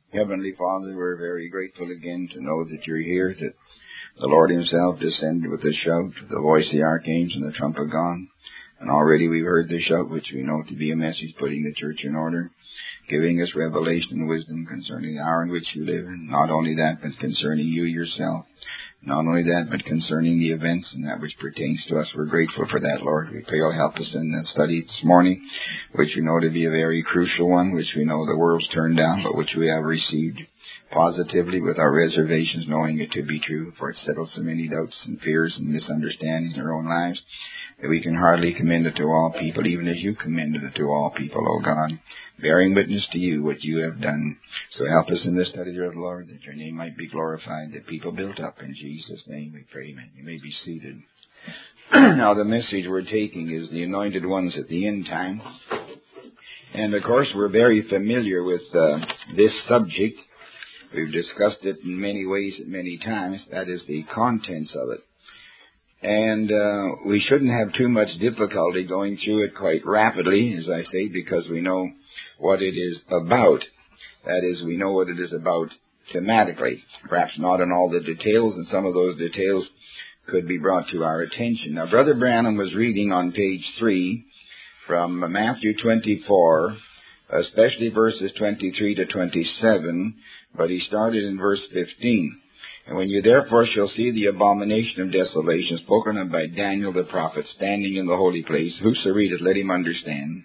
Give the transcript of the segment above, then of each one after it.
Heavenly Father, we're very grateful again to know that you're here, that the Lord himself descended with a shout, the voice of the archangel and the trump of God. And already we've heard the shout, which we know to be a message putting the church in order, giving us revelation and wisdom concerning the hour in which you live. And not only that, but concerning you yourself. Not only that, but concerning the events and that which pertains to us. We're grateful for that, Lord. We pray you'll help us in that study this morning, which we know to be a very crucial one, which we know the world's turned down, but which we have received positively with our reservations, knowing it to be true, for it settles so many doubts and fears and misunderstandings in our own lives that we can hardly commend it to all people, even as you commended it to all people, O God, bearing witness to you what you have done. So help us in this study, dear Lord, that your name might be glorified, that people built up. In Jesus' name we pray, amen. You may be seated. Now the message we're taking is the anointed ones at the end time. And of course we're very familiar with this subject. We've discussed it in many ways at many times. That is the contents of it. And we shouldn't have too much difficulty going through it quite rapidly, as I say, because we know what it is about. That is, we know what it is about thematically. Perhaps not in all the details, and some of those details could be brought to our attention. Now, Brother Branham was reading on page 3 from Matthew 24, especially verses 23 to 27, but he started in verse 15. And when you therefore shall see the abomination of desolation spoken of by Daniel the prophet standing in the holy place, whoso readeth, let him understand.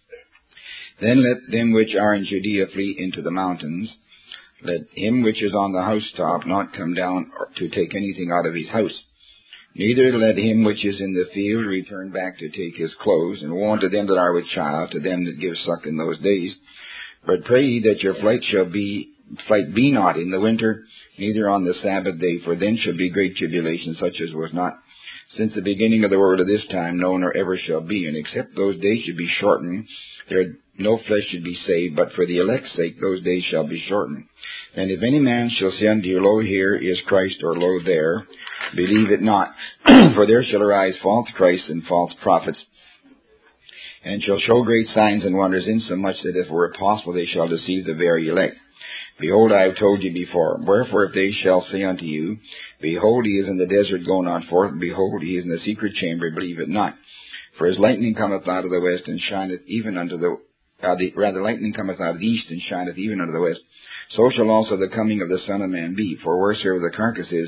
Then let them which are in Judea flee into the mountains. Let him which is on the housetop not come down to take anything out of his house. Neither let him which is in the field return back to take his clothes. And woe unto them that are with child, to them that give suck in those days. But pray ye that your flight be not in the winter, neither on the Sabbath day, for then shall be great tribulation, such as was not since the beginning of the world of this time, no, nor ever shall be. And except those days should be shortened, there no flesh should be saved, but for the elect's sake those days shall be shortened. And if any man shall say unto you, Lo, here is Christ, or Lo, there, believe it not. For there shall arise false Christs and false prophets, and shall show great signs and wonders, insomuch that if it were possible they shall deceive the very elect. Behold, I have told you before. Wherefore, if they shall say unto you, Behold, he is in the desert going on forth, and behold, he is in the secret chamber, believe it not. For as lightning cometh out of the west, and shineth even unto lightning cometh out of the east, and shineth even unto the west, so shall also the coming of the Son of Man be. For wheresoever the carcass is,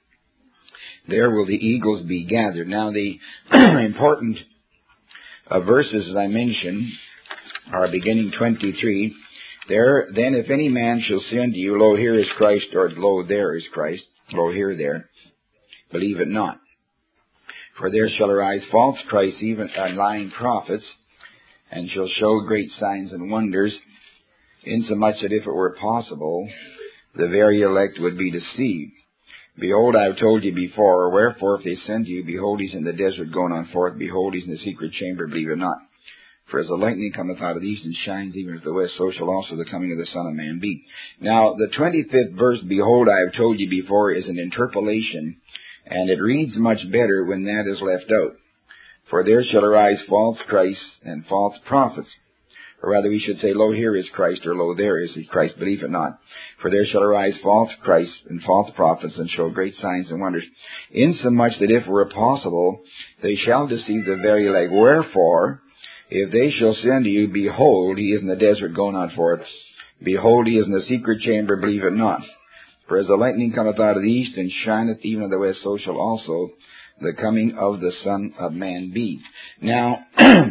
there will the eagles be gathered. Now, the important verses, as I mentioned, are beginning 23. There, then, if any man shall say unto you, Lo, here is Christ, or Lo, there is Christ, Lo, here, there, believe it not. For there shall arise false Christs, even lying prophets, and shall show great signs and wonders, insomuch that if it were possible, the very elect would be deceived. Behold, I have told you before. Wherefore, if they send you, behold, he's in the desert going on forth, behold, he's in the secret chamber, believe it not. For as the lightning cometh out of the east and shines even to the west, so shall also the coming of the Son of Man be. Now, the 25th verse, Behold, I have told you before, is an interpolation, and it reads much better when that is left out. For there shall arise false Christs and false prophets. Or rather, we should say, Lo, here is Christ, or Lo, there is Christ, believe it not. For there shall arise false Christs and false prophets, and show great signs and wonders, insomuch that if it were possible, they shall deceive the very elect. Wherefore, if they shall say unto you, Behold, he is in the desert going on forth, behold, he is in the secret chamber, believe it not. For as the lightning cometh out of the east, and shineth even of the west, so shall also the coming of the Son of Man be. Now,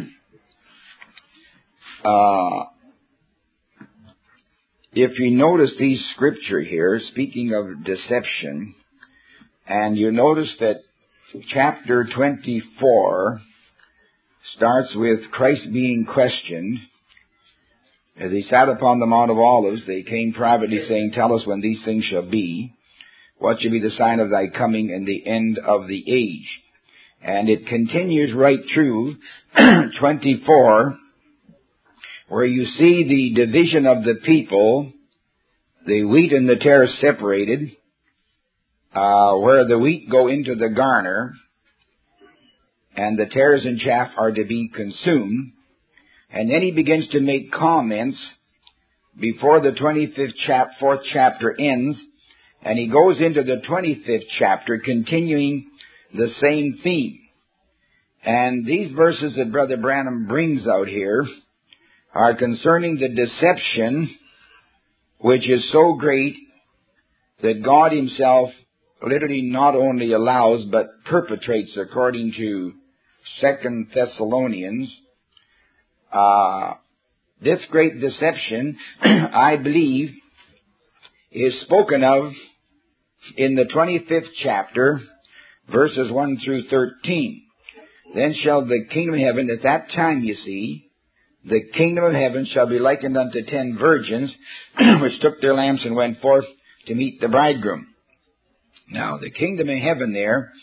if you notice these scripture here, speaking of deception, and you notice that chapter 24 starts with Christ being questioned. As he sat upon the Mount of Olives, they came privately saying, Tell us when these things shall be. What shall be the sign of thy coming and the end of the age? And it continues right through 24, where you see the division of the people, the wheat and the tares separated, where the wheat go into the garner, and the tares and chaff are to be consumed. And then he begins to make comments before the 4th chapter ends, and he goes into the 25th chapter, continuing the same theme. And these verses that Brother Branham brings out here are concerning the deception which is so great that God himself literally not only allows but perpetrates, according to 2 Thessalonians. This great deception, I believe, is spoken of in the 25th chapter, verses 1 through 13. Then shall the kingdom of heaven, at that time, you see, the kingdom of heaven shall be likened unto 10 virgins, which took their lamps and went forth to meet the bridegroom. Now, the kingdom of heaven there,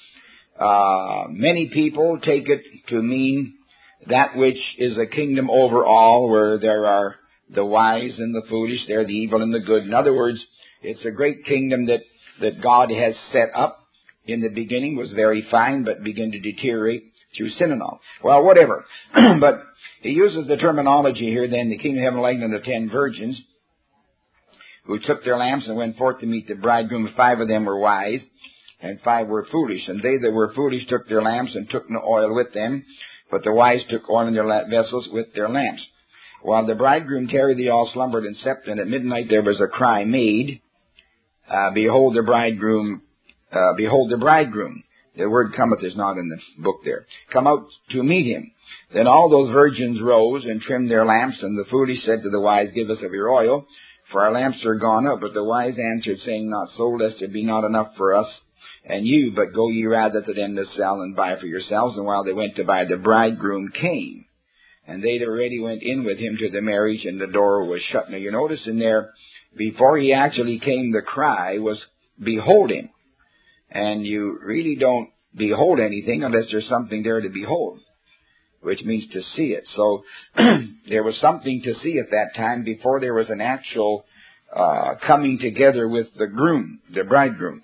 many people take it to mean that which is a kingdom over all, where there are the wise and the foolish, there the evil and the good. In other words, it's a great kingdom that God has set up. In the beginning was very fine, but began to deteriorate through sin and all. Well, whatever. But he uses the terminology here, then, the kingdom of heaven likened unto 10 virgins, who took their lamps and went forth to meet the bridegroom. 5 of them were wise, and 5 were foolish. And they that were foolish took their lamps and took no oil with them, but the wise took oil in their vessels with their lamps. While the bridegroom tarried, they all slumbered and slept, and at midnight there was a cry made, Behold the bridegroom, behold the bridegroom. The word cometh is not in the book there. Come out to meet him. Then all those virgins rose and trimmed their lamps, and the foolish said to the wise, Give us of your oil, for our lamps are gone out. But the wise answered, saying, Not so, lest it be not enough for us and you, but go ye rather to them that sell and buy for yourselves. And while they went to buy, the bridegroom came, and they that already went in with him to the marriage, and the door was shut. Now you notice in there, before he actually came, the cry was, Behold him. And you really don't behold anything unless there's something there to behold, which means to see it. So there was something to see at that time before there was an actual coming together with the groom, the bridegroom.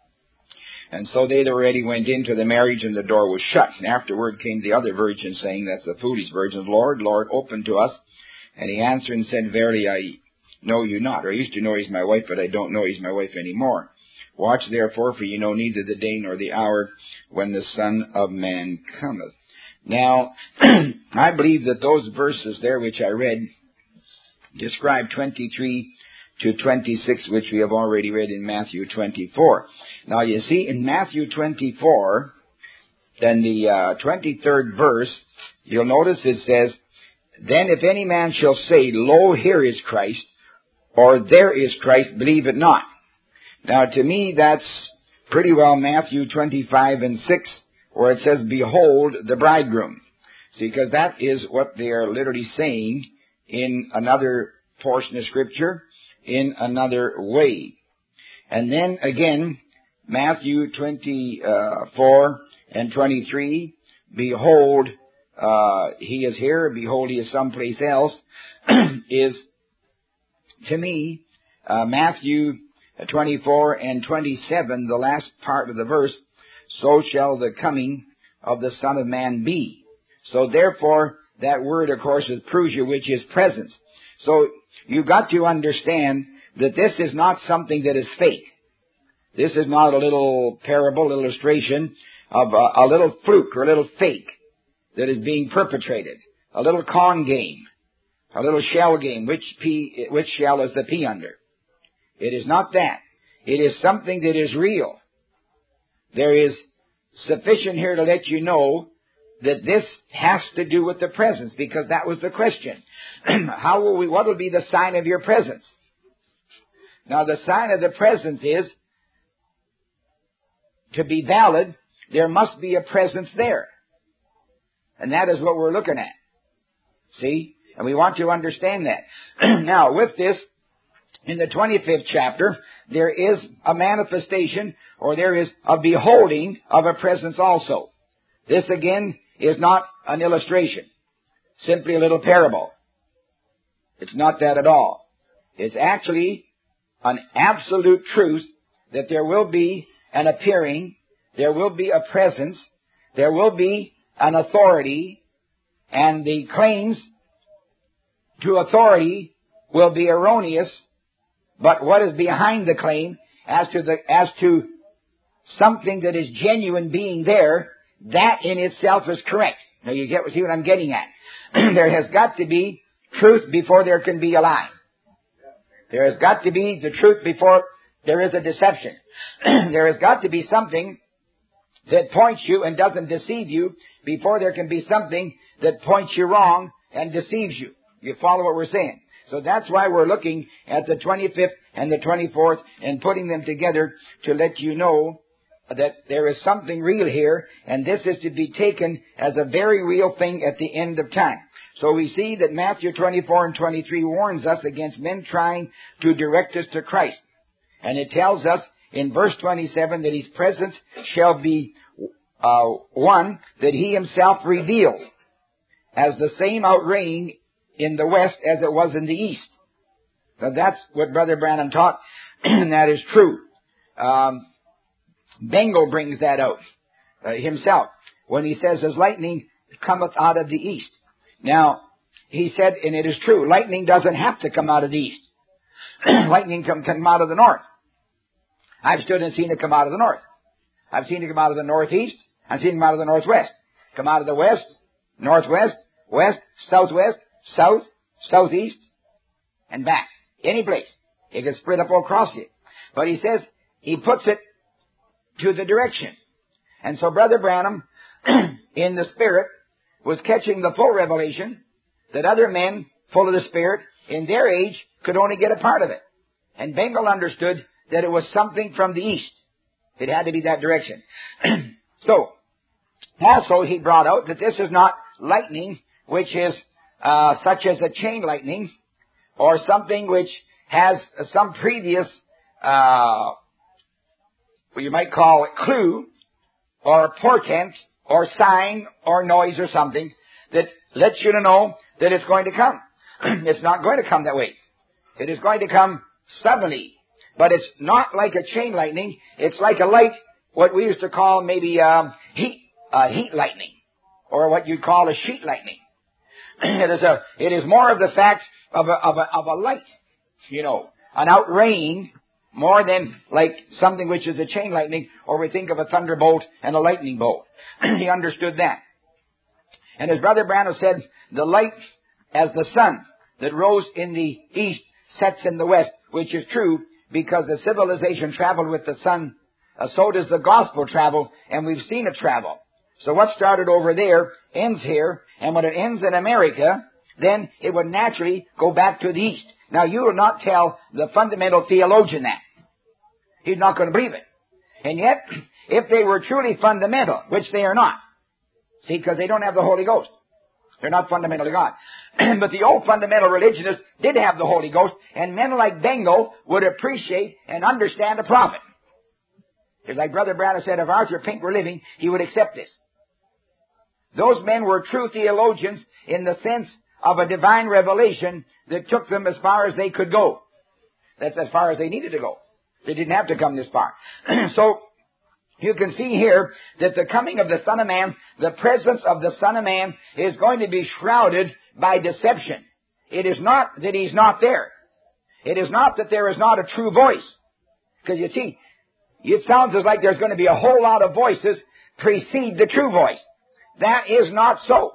And so they that already went into the marriage, and the door was shut. And afterward came the other virgins, saying, that's the foolish virgins, Lord, Lord, open to us. And he answered and said, Verily I know you not. Or I used to know he's my wife, but I don't know he's my wife anymore. Watch therefore, for ye know neither the day nor the hour when the Son of Man cometh. Now, I believe that those verses there which I read describe 23 to 26, which we have already read in Matthew 24. Now, you see, in Matthew 24, then the 23rd verse, you'll notice it says, Then if any man shall say, Lo, here is Christ, or there is Christ, believe it not. Now, to me, that's pretty well Matthew 25 and 6, where it says, Behold the bridegroom. See, because that is what they are literally saying in another portion of Scripture, in another way. And then, again, Matthew 24 and 23, Behold, he is here, behold, he is someplace else, is, to me, Matthew 24 and 27, the last part of the verse, So shall the coming of the Son of Man be. So therefore, that word, of course, is prusia, which is presence. So you've got to understand that this is not something that is fake. This is not a little parable, illustration of a little fluke or a little fake that is being perpetrated. A little con game, a little shell game. Which shell is the P under? It is not that. It is something that is real. There is sufficient here to let you know that this has to do with the presence, because that was the question. What will be the sign of your presence? Now, the sign of the presence is, to be valid, there must be a presence there. And that is what we're looking at. See? And we want to understand that. Now, with this, in the 25th chapter, there is a manifestation, or there is a beholding of a presence also. This, again, is not an illustration, simply a little parable. It's not that at all. It's actually an absolute truth that there will be an appearing, there will be a presence, there will be an authority, and the claims to authority will be erroneous, but what is behind the claim as to something that is genuine being there, that in itself is correct. Now you see what I'm getting at. There has got to be truth before there can be a lie. There has got to be the truth before there is a deception. There has got to be something that points you and doesn't deceive you before there can be something that points you wrong and deceives you. You follow what we're saying? So that's why we're looking at the 25th and the 24th and putting them together to let you know that there is something real here, and this is to be taken as a very real thing at the end of time. So we see that Matthew 24 and 23 warns us against men trying to direct us to Christ. And it tells us in verse 27 that His presence shall be one that He Himself reveals, as the same outraying in the west as it was in the east. So that's what Brother Branham taught, and that is true. Bengel brings that out himself when he says, as lightning cometh out of the east. Now, he said, and it is true, lightning doesn't have to come out of the east. Lightning can come out of the north. I've stood and seen it come out of the north. I've seen it come out of the northeast. I've seen it come out of the northwest. Come out of the west, northwest, west, southwest, south, southeast, and back. Any place. It can spread up all across it. But he says he puts it to the direction. And so Brother Branham, in the Spirit, was catching the full revelation that other men, full of the Spirit, in their age, could only get a part of it. And Bengel understood that it was something from the east. It had to be that direction. So, also he brought out that this is not lightning, which is such as a chain lightning, or something which has some previous, what you might call it, clue, or portent, or sign, or noise, or something that lets you to know that it's going to come. It's not going to come that way. It is going to come suddenly. But it's not like a chain lightning. It's like a light, what we used to call maybe heat lightning, or what you'd call a sheet lightning. It is more of the fact of a light, an outraying, more than like something which is a chain lightning, or we think of a thunderbolt and a lightning bolt. He understood that. And as Brother Branham said, the light as the sun that rose in the east sets in the west, which is true, because the civilization traveled with the sun, so does the gospel travel, and we've seen it travel. So what started over there ends here, and when it ends in America, then it would naturally go back to the east. Now, you will not tell the fundamental theologian that. He's not going to believe it. And yet, if they were truly fundamental, which they are not, see, because they don't have the Holy Ghost. They're not fundamentally God. But the old fundamental religionists did have the Holy Ghost, and men like Bengel would appreciate and understand a prophet. It's like Brother Branham said, if Arthur Pink were living, he would accept this. Those men were true theologians in the sense of a divine revelation that took them as far as they could go. That's as far as they needed to go. They didn't have to come this far. So, you can see here that the coming of the Son of Man, the presence of the Son of Man, is going to be shrouded by deception. It is not that He's not there. It is not that there is not a true voice. Because you see, it sounds as like there's going to be a whole lot of voices precede the true voice. That is not so.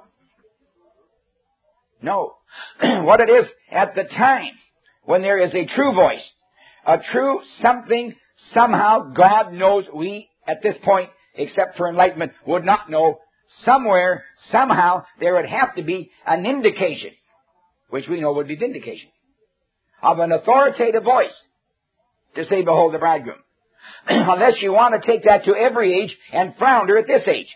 No. What it is, at the time when there is a true voice, a true something, somehow God knows we, at this point, except for enlightenment, would not know. Somewhere, somehow, there would have to be an indication, which we know would be vindication, of an authoritative voice to say, behold the bridegroom. Unless you want to take that to every age and flounder at this age.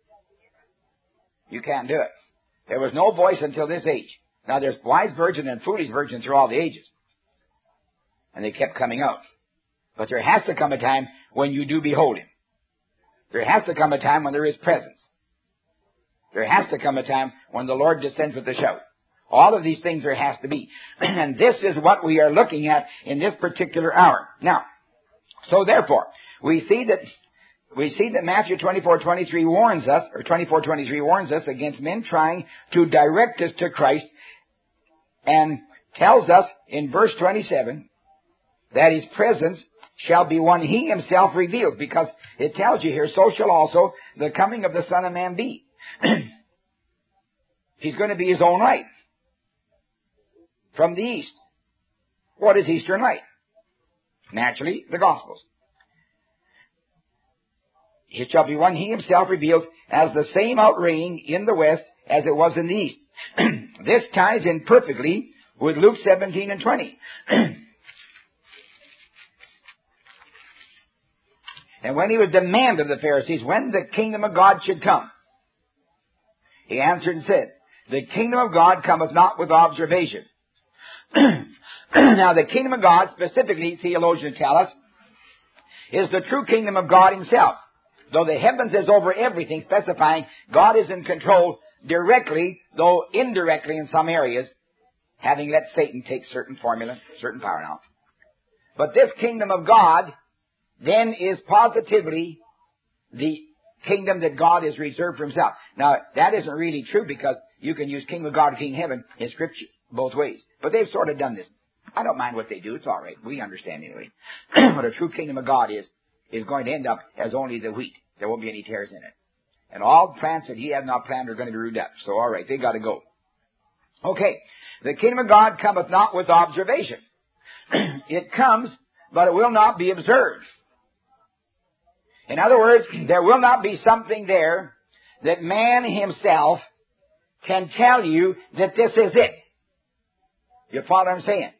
You can't do it. There was no voice until this age. Now there's wise virgin and foolish virgin through all the ages. And they kept coming out. But there has to come a time when you do behold Him. There has to come a time when there is presence. There has to come a time when the Lord descends with a shout. All of these things there has to be. And this is what we are looking at in this particular hour. Now, so therefore, we see that Matthew 24:23 warns us, or 24:23 warns us against men trying to direct us to Christ and tells us in verse 27 that his presence shall be when he himself reveals, because it tells you here, so shall also the coming of the Son of Man be. He's going to be his own light from the east. What is eastern light? Naturally, the Gospels. It shall be when he himself reveals as the same outraying in the west as it was in the east. This ties in perfectly with Luke 17 and 20. And when he was demanded of the Pharisees when the kingdom of God should come, he answered and said, the kingdom of God cometh not with observation. Now the kingdom of God, specifically theologians tell us, is the true kingdom of God himself. Though the heavens is over everything, specifying God is in control directly, though indirectly in some areas, having let Satan take certain formula, certain power now. But this kingdom of God then is positively the kingdom that God has reserved for himself. Now, that isn't really true, because you can use kingdom of God or kingdom of heaven in Scripture both ways. But they've sort of done this. I don't mind what they do. It's all right. We understand anyway. What a true kingdom of God is going to end up as only the wheat. There won't be any tares in it. And all plants that he had not planted are going to be rooted up. So, all right, they got to go. Okay. The kingdom of God cometh not with observation. It comes, but it will not be observed. In other words, there will not be something there that man himself can tell you that this is it. You follow what I'm saying?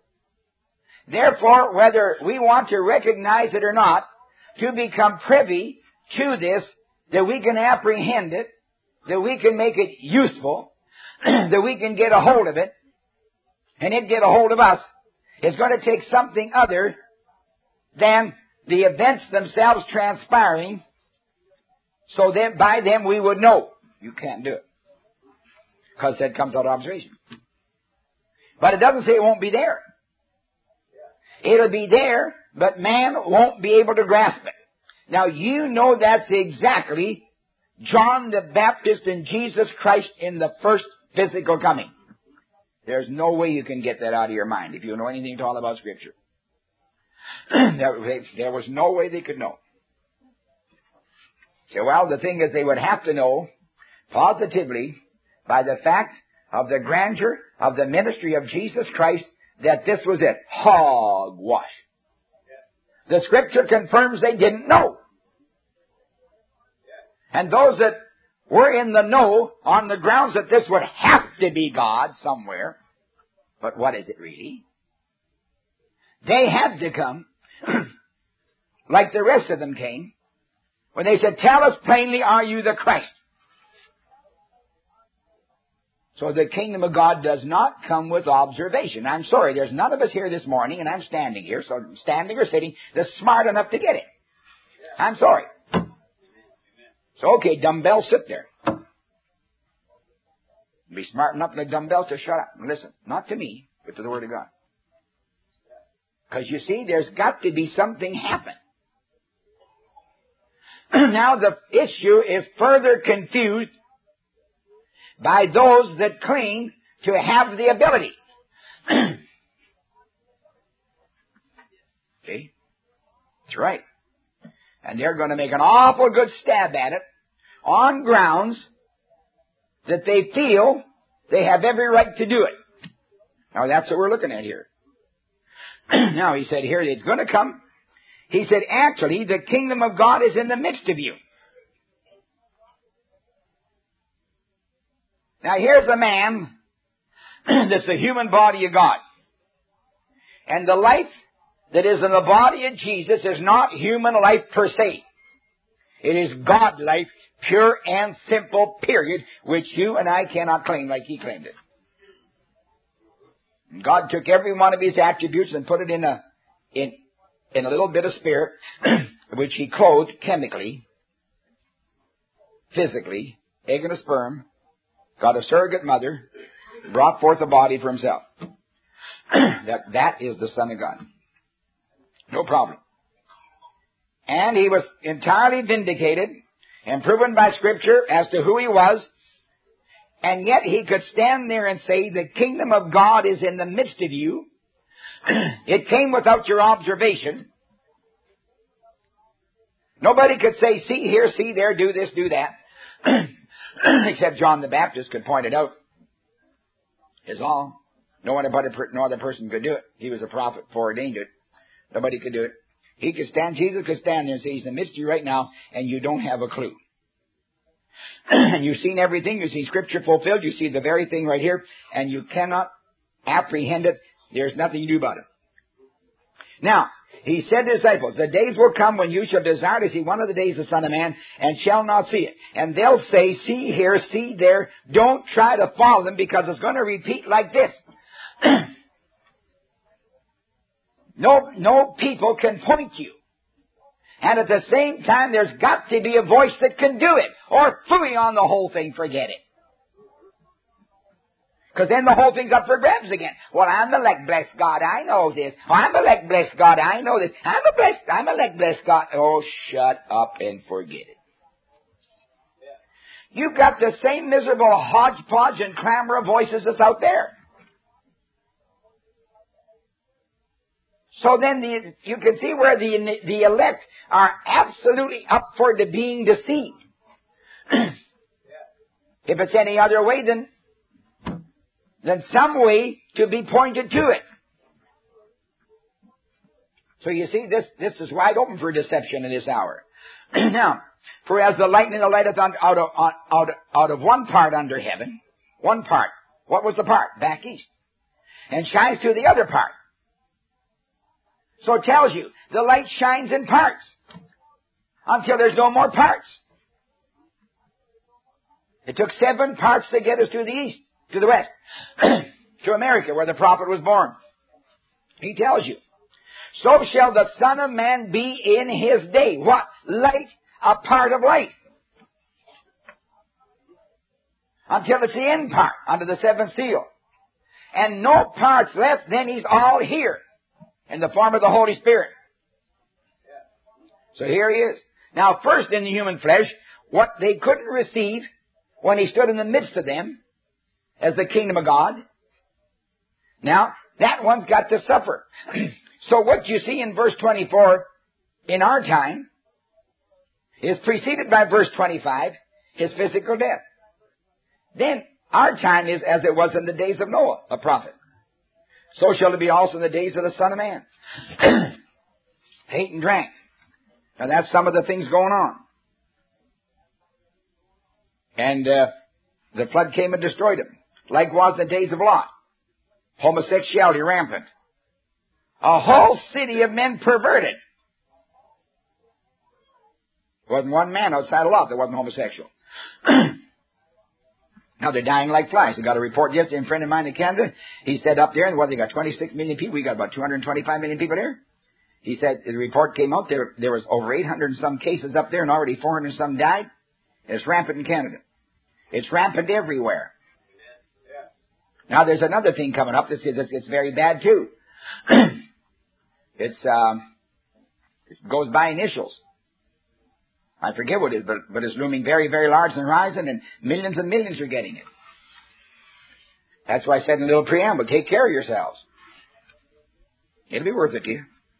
Therefore, whether we want to recognize it or not, to become privy to this, that we can apprehend it, that we can make it useful, that we can get a hold of it, and it get a hold of us, it's going to take something other than the events themselves transpiring, so that by them we would know. You can't do it, because that comes out of observation. But it doesn't say it won't be there. It'll be there, but man won't be able to grasp it. Now, you know that's exactly John the Baptist and Jesus Christ in the first physical coming. There's no way you can get that out of your mind if you know anything at all about Scripture. There was no way they could know. So, well, the thing is, they would have to know positively by the fact of the grandeur of the ministry of Jesus Christ that this was it. Hogwash. The Scripture confirms they didn't know. And those that were in the know on the grounds that this would have to be God somewhere, but what is it really? They had to come, like the rest of them came, when they said, tell us plainly, are you the Christ? So the kingdom of God does not come with observation. I'm sorry, there's none of us here this morning, and I'm standing here, so standing or sitting, that's smart enough to get it. I'm sorry. So, okay, dumbbell, sit there. Be smart enough like dumbbell to shut up and listen. Not to me, but to the Word of God. Because you see, there's got to be something happen. Now the issue is further confused by those that claim to have the ability. See? That's right. And they're going to make an awful good stab at it on grounds that they feel they have every right to do it. Now that's what we're looking at here. Now he said here, it's going to come. He said, actually, the kingdom of God is in the midst of you. Now here's a man that's the human body of God. And the life that is in the body of Jesus is not human life per se. It is God life, pure and simple, period, which you and I cannot claim like he claimed it. And God took every one of his attributes and put it in a little bit of spirit, which he clothed chemically, physically, egg and a sperm, got a surrogate mother, brought forth a body for himself. That is the Son of God. No problem. And he was entirely vindicated and proven by Scripture as to who he was And yet he could stand there and say, the kingdom of God is in the midst of you. It came without your observation. Nobody could say, see here, see there, do this, do that. Except John the Baptist could point it out. Is all. No other person could do it. He was a prophet, foreordained to it. Nobody could do it. He could stand, Jesus could stand there and say, he's in the midst of you right now, and you don't have a clue. And you've seen everything. You see Scripture fulfilled. You see the very thing right here, and you cannot apprehend it. There's nothing you do about it. Now, he said to the disciples, the days will come when you shall desire to see one of the days of the Son of Man, and shall not see it. And they'll say, see here, see there. Don't try to follow them, because it's going to repeat like this. No people can point you. And at the same time, there's got to be a voice that can do it. Or phooey on the whole thing, forget it. Because then the whole thing's up for grabs again. Well, I'm elect, bless God, I know this. Oh, I'm elect, bless God, I know this. I'm elect, bless God. Oh, shut up and forget it. You've got the same miserable hodgepodge and clamor of voices that's out there. So then you can see where the elect are absolutely up for the being deceived. If it's any other way, then some way to be pointed to it. So you see, this is wide open for deception in this hour. Now, for as the lightning lighteth out of one part under heaven, one part. What was the part? Back east. And shines to the other part. So it tells you, the light shines in parts until there's no more parts. It took 7 parts to get us to the east, to the west, to America, where the prophet was born. He tells you, so shall the Son of Man be in his day. What? Light, a part of light. Until it's the end part, under the 7th seal. And no parts left, then he's all here. In the form of the Holy Spirit. So here he is. Now, first in the human flesh, what they couldn't receive when he stood in the midst of them as the kingdom of God. Now, that one's got to suffer. So what you see in verse 24 in our time is preceded by verse 25, his physical death. Then our time is as it was in the days of Noah, a prophet. So shall it be also in the days of the Son of Man. Ate and drank. Now that's some of the things going on. And the flood came and destroyed them. Like was the days of Lot. Homosexuality rampant. A whole city of men perverted. There wasn't one man outside of Lot that wasn't homosexual. Now they're dying like flies. I got a report yesterday, a friend of mine in Canada. He said up there, and they got 26 million people. We got about 225 million people there. He said the report came out there was over 800 and some cases up there, and already 400 and some died. It's rampant in Canada. It's rampant everywhere. Now there's another thing coming up that says it's very bad too. It goes by initials. I forget what it is, but it's looming very, very large and rising, and millions are getting it. That's why I said in a little preamble, take care of yourselves. It'll be worth it to you.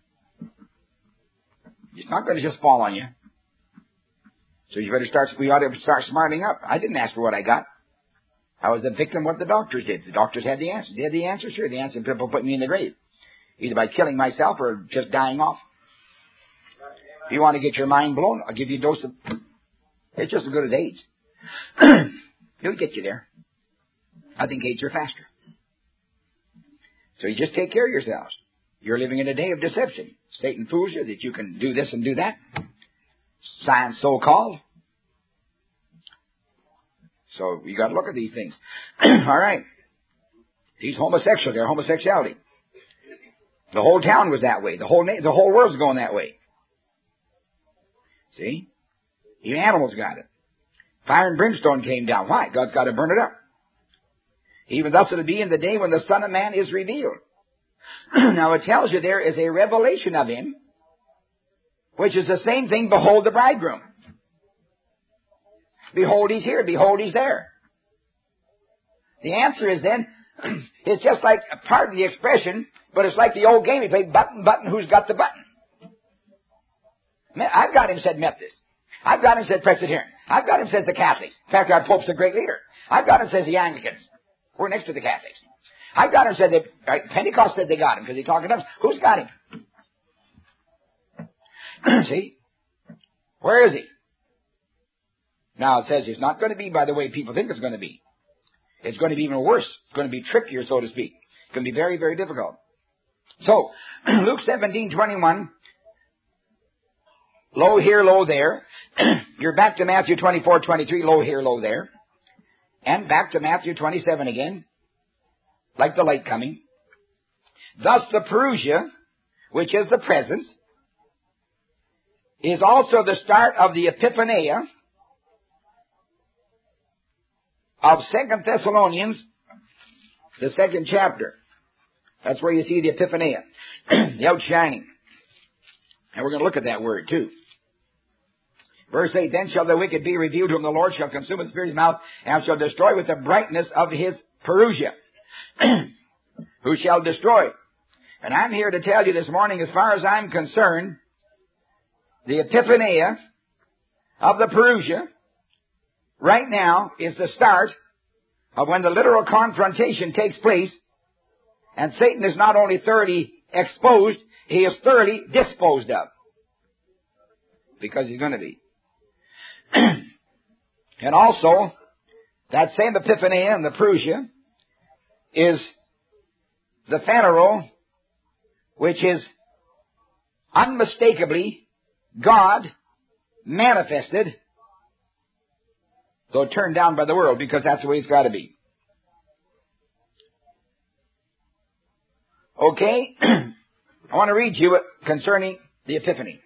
It's not going to just fall on you. So we ought to start smarting up. I didn't ask for what I got. I was a victim of what the doctors did. The doctors had the answer. They had the answer, sure. The answer, people put me in the grave. Either by killing myself or just dying off. If you want to get your mind blown, I'll give you a dose of... It's just as good as AIDS. It'll get you there. I think AIDS are faster. So you just take care of yourselves. You're living in a day of deception. Satan fools you that you can do this and do that. Science so-called. So you got to look at these things. All right. These homosexuals, their homosexuality. The whole town was that way. The whole world's going that way. See? Even animals got it. Fire and brimstone came down. Why? God's got to burn it up. Even thus it'll be in the day when the Son of Man is revealed. Now it tells you there is a revelation of him, which is the same thing, behold the bridegroom. Behold, he's here. Behold, he's there. The answer is then, it's just like, pardon the expression, but it's like the old game we played, button, button, who's got the button? I've got him said Methodist. I've got him said Presbyterian. I've got him says the Catholics. In fact, our Pope's a great leader. I've got him says the Anglicans. We're next to the Catholics. I've got him said that Pentecost said they got him because he talking to us. Who's got him? See? Where is he? Now it says it's not going to be by the way people think it's going to be. It's going to be even worse. It's going to be trickier, so to speak. It's going to be very, very difficult. So, Luke 17:21, low here, low there. You're back to Matthew 24:23, low here, low there. And back to Matthew 27 again, like the light coming. Thus the Parousia, which is the presence, is also the start of the Epiphaneia of 2 Thessalonians, the 2nd chapter. That's where you see the Epiphaneia, the outshining. And we're going to look at that word too. Verse 8, then shall the wicked be revealed, whom the Lord shall consume with the spirit of his mouth, and shall destroy with the brightness of his Parousia. Who shall destroy? And I'm here to tell you this morning, as far as I'm concerned, the Epiphaneia of the Parousia right now is the start of when the literal confrontation takes place, and Satan is not only thoroughly exposed, he is thoroughly disposed of. Because he's going to be. And also, that same Epiphaneia and the Parousia is the Phaneroo, which is unmistakably God manifested, though turned down by the world, because that's the way it's got to be. Okay, I want to read you concerning the Epiphany.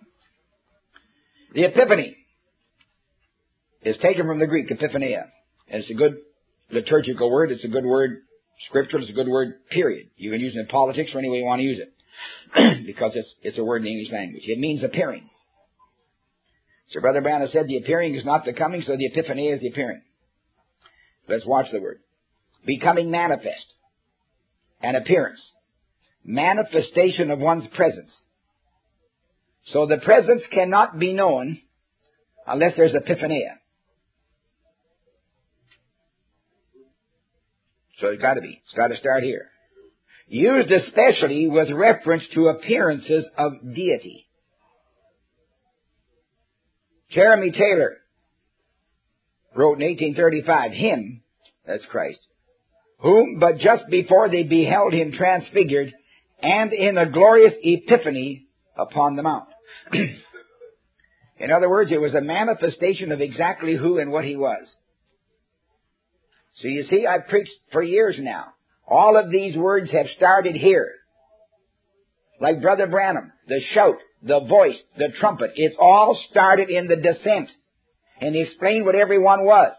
The Epiphany is taken from the Greek, Epiphaneia. And it's a good liturgical word. It's a good word, scriptural. It's a good word, period. You can use it in politics or any way you want to use it. Because it's a word in the English language. It means appearing. So Brother Branham said the appearing is not the coming, so the Epiphaneia is the appearing. Let's watch the word. Becoming manifest. An appearance. Manifestation of one's presence. So the presence cannot be known unless there's Epiphaneia. So it's got to be. It's got to start here. Used especially with reference to appearances of deity. Jeremy Taylor wrote in 1835, him, that's Christ, whom but just before they beheld him transfigured and in a glorious epiphany upon the mount. In other words, it was a manifestation of exactly who and what he was. So you see, I've preached for years now. All of these words have started here. Like Brother Branham, the shout, the voice, the trumpet. It's all started in the descent. And he explained what everyone was.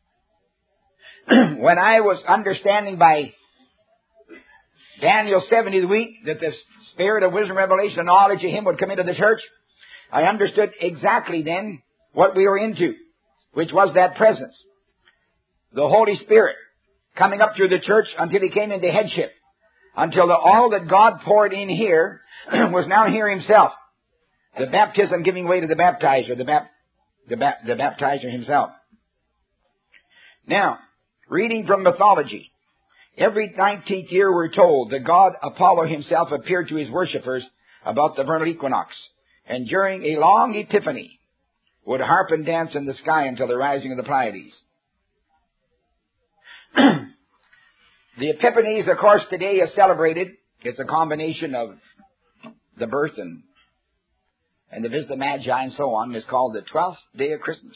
When I was understanding by Daniel 70 the week that the spirit of wisdom, revelation, and knowledge of him would come into the church, I understood exactly then what we were into, which was that presence. The Holy Spirit coming up through the church until he came into headship. Until all that God poured in here was now here himself. The baptism giving way to the baptizer, the baptizer himself. Now, reading from mythology. Every 19th year we're told the god Apollo himself appeared to his worshippers about the vernal equinox, and during a long epiphany would harp and dance in the sky until the rising of the Pleiades. The Epiphanies, of course, today is celebrated. It's a combination of the birth and the visit of the Magi and so on. It's called the 12th day of Christmas,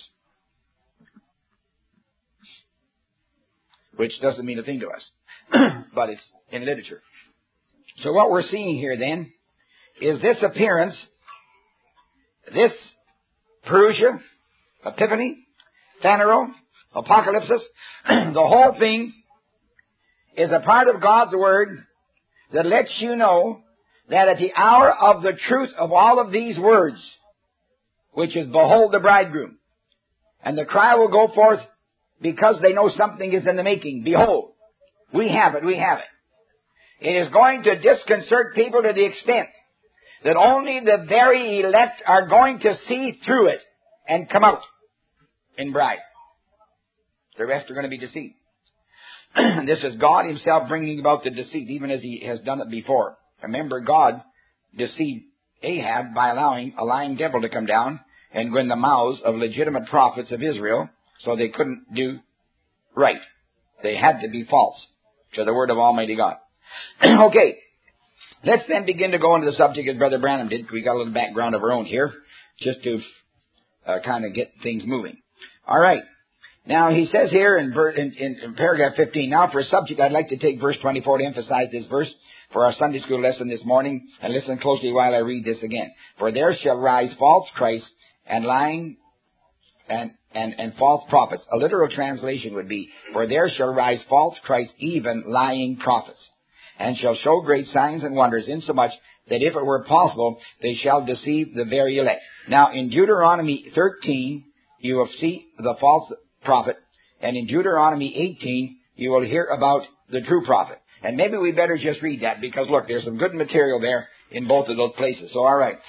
which doesn't mean a thing to us, but it's in literature. So what we're seeing here then is this appearance, this Parousia, Epiphany, Phaneroo, Apocalypsis, the whole thing is a part of God's Word that lets you know that at the hour of the truth of all of these words, which is, behold the bridegroom, and the cry will go forth, because they know something is in the making. Behold, we have it, we have it. It is going to disconcert people to the extent that only the very elect are going to see through it and come out in bride. The rest are going to be deceived. This is God Himself bringing about the deceit, even as He has done it before. Remember, God deceived Ahab by allowing a lying devil to come down and go in the mouths of legitimate prophets of Israel, so they couldn't do right. They had to be false to the word of Almighty God. Okay, let's then begin to go into the subject as Brother Branham did. We got a little background of our own here, just to kind of get things moving. All right. Now, he says here in paragraph 15, now for a subject, I'd like to take verse 24 to emphasize this verse for our Sunday school lesson this morning, and listen closely while I read this again. For there shall rise false Christs and lying and false prophets. A literal translation would be, for there shall rise false Christs, even lying prophets, and shall show great signs and wonders, insomuch that if it were possible, they shall deceive the very elect. Now, in Deuteronomy 13, you will see the false prophet, and in Deuteronomy 18, you will hear about the true prophet. And maybe we better just read that, because look, there's some good material there in both of those places. So, all right.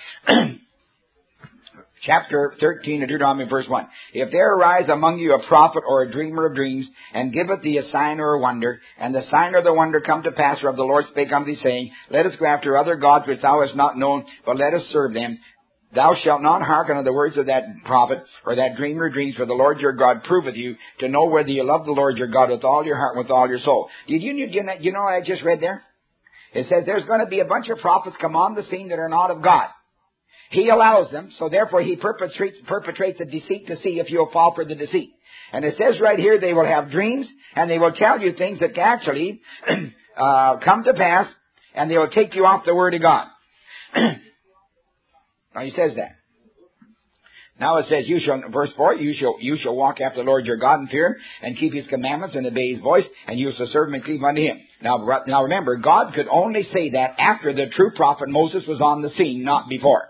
Chapter 13 of Deuteronomy, verse 1. If there arise among you a prophet or a dreamer of dreams, and giveth thee a sign or a wonder, and the sign or the wonder come to pass, whereof the Lord spake unto thee, saying, let us go after other gods which thou hast not known, but let us serve them. Thou shalt not hearken unto the words of that prophet or that dreamer of dreams, for the Lord your God proveth you to know whether you love the Lord your God with all your heart and with all your soul. You know what I just read there? It says there's going to be a bunch of prophets come on the scene that are not of God. He allows them, so therefore He perpetrates a deceit to see if you'll fall for the deceit. And it says right here, they will have dreams, and they will tell you things that actually come to pass, and they will take you off the Word of God. Now He says that. Now it says, verse 4, you shall walk after the Lord your God and fear Him, and keep His commandments and obey His voice, and you shall serve Him and cleave unto Him. Now remember, God could only say that after the true prophet Moses was on the scene, not before.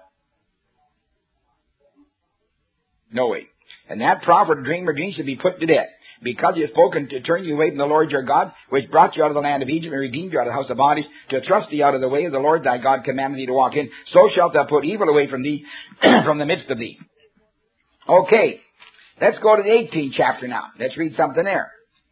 No way. And that prophet, dreamer, dream should be put to death, because He has spoken to turn you away from the Lord your God, which brought you out of the land of Egypt and redeemed you out of the house of bondage, to thrust thee out of the way of the Lord thy God commanded thee to walk in. So shalt thou put evil away from thee, from the midst of thee. Okay, let's go to the 18th chapter now. Let's read something there.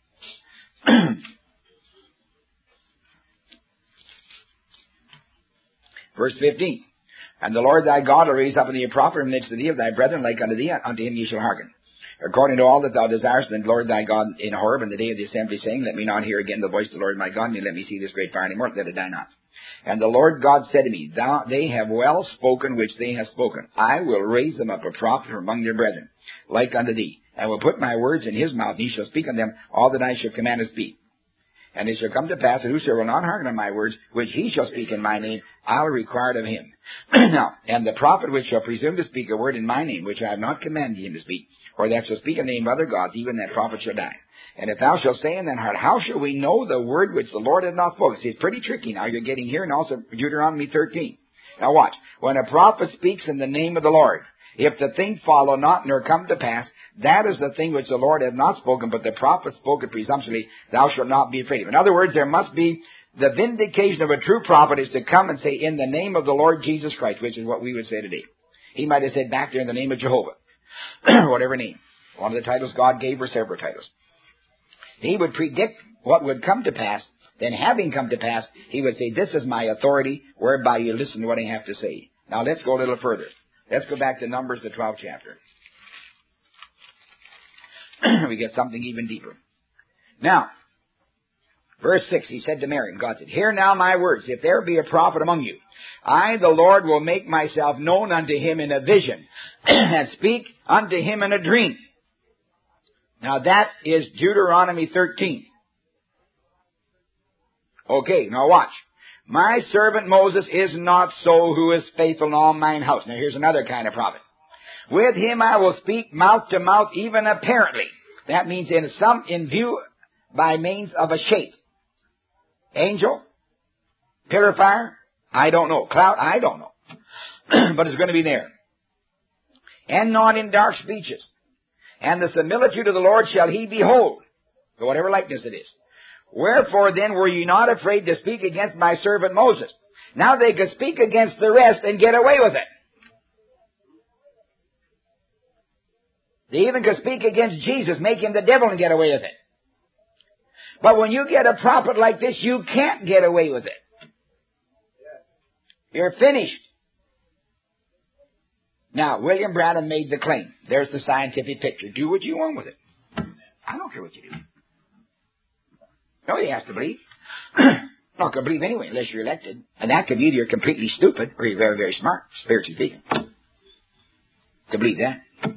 Verse 15. And the Lord thy God will raise up unto thee a prophet in the midst of thee of thy brethren like unto thee, unto him ye shall hearken. According to all that thou desirest, and the Lord thy God in Horeb in the day of the assembly, saying, let me not hear again the voice of the Lord my God, and let me see this great fire any more, that it die not. And the Lord God said to me, they have well spoken which they have spoken. I will raise them up a prophet from among their brethren, like unto thee, and will put my words in his mouth, and he shall speak unto them all that I shall command to speak. And it shall come to pass that whosoever will not hearken unto my words, which he shall speak in my name, I'll require it of him. Now, and the prophet which shall presume to speak a word in my name, which I have not commanded him to speak, or that shall speak in the name of other gods, even that prophet shall die. And if thou shalt say in thine heart, how shall we know the word which the Lord hath not spoken? See, it's pretty tricky now. You're getting here, and also Deuteronomy 13. Now watch. When a prophet speaks in the name of the Lord, if the thing follow not nor come to pass, that is the thing which the Lord hath not spoken, but the prophet spoke it presumptuously, thou shalt not be afraid of. In other words, there must be the vindication of a true prophet is to come and say, in the name of the Lord Jesus Christ, which is what we would say today. He might have said back there, in the name of Jehovah, whatever name. One of the titles God gave were several titles. He would predict what would come to pass. Then having come to pass, he would say, this is my authority, whereby you listen to what I have to say. Now let's go a little further. Let's go back to Numbers, the 12th chapter. We get something even deeper. Now, verse 6, he said to Miriam, God said, hear now my words. If there be a prophet among you, I, the Lord, will make myself known unto him in a vision, and speak unto him in a dream. Now that is Deuteronomy 13. Okay, now watch. My servant Moses is not so, who is faithful in all mine house. Now here's another kind of prophet. With him I will speak mouth to mouth, even apparently. That means in view by means of a shape. Angel? Pillar of fire? I don't know. Cloud? I don't know. But it's going to be there. And not in dark speeches. and the similitude of the Lord shall he behold, to whatever likeness it is. Wherefore then were ye not afraid to speak against my servant Moses? Now they could speak against the rest and get away with it. They even could speak against Jesus, make him the devil and get away with it. But when you get a prophet like this, you can't get away with it. You're finished. Now, William Branham made the claim. There's the scientific picture. Do what you want with it. I don't care what you do. Nobody has to believe. Not going to believe anyway unless you're elected. And that could be either you're completely stupid or you're very, very smart, spiritually speaking, to believe that.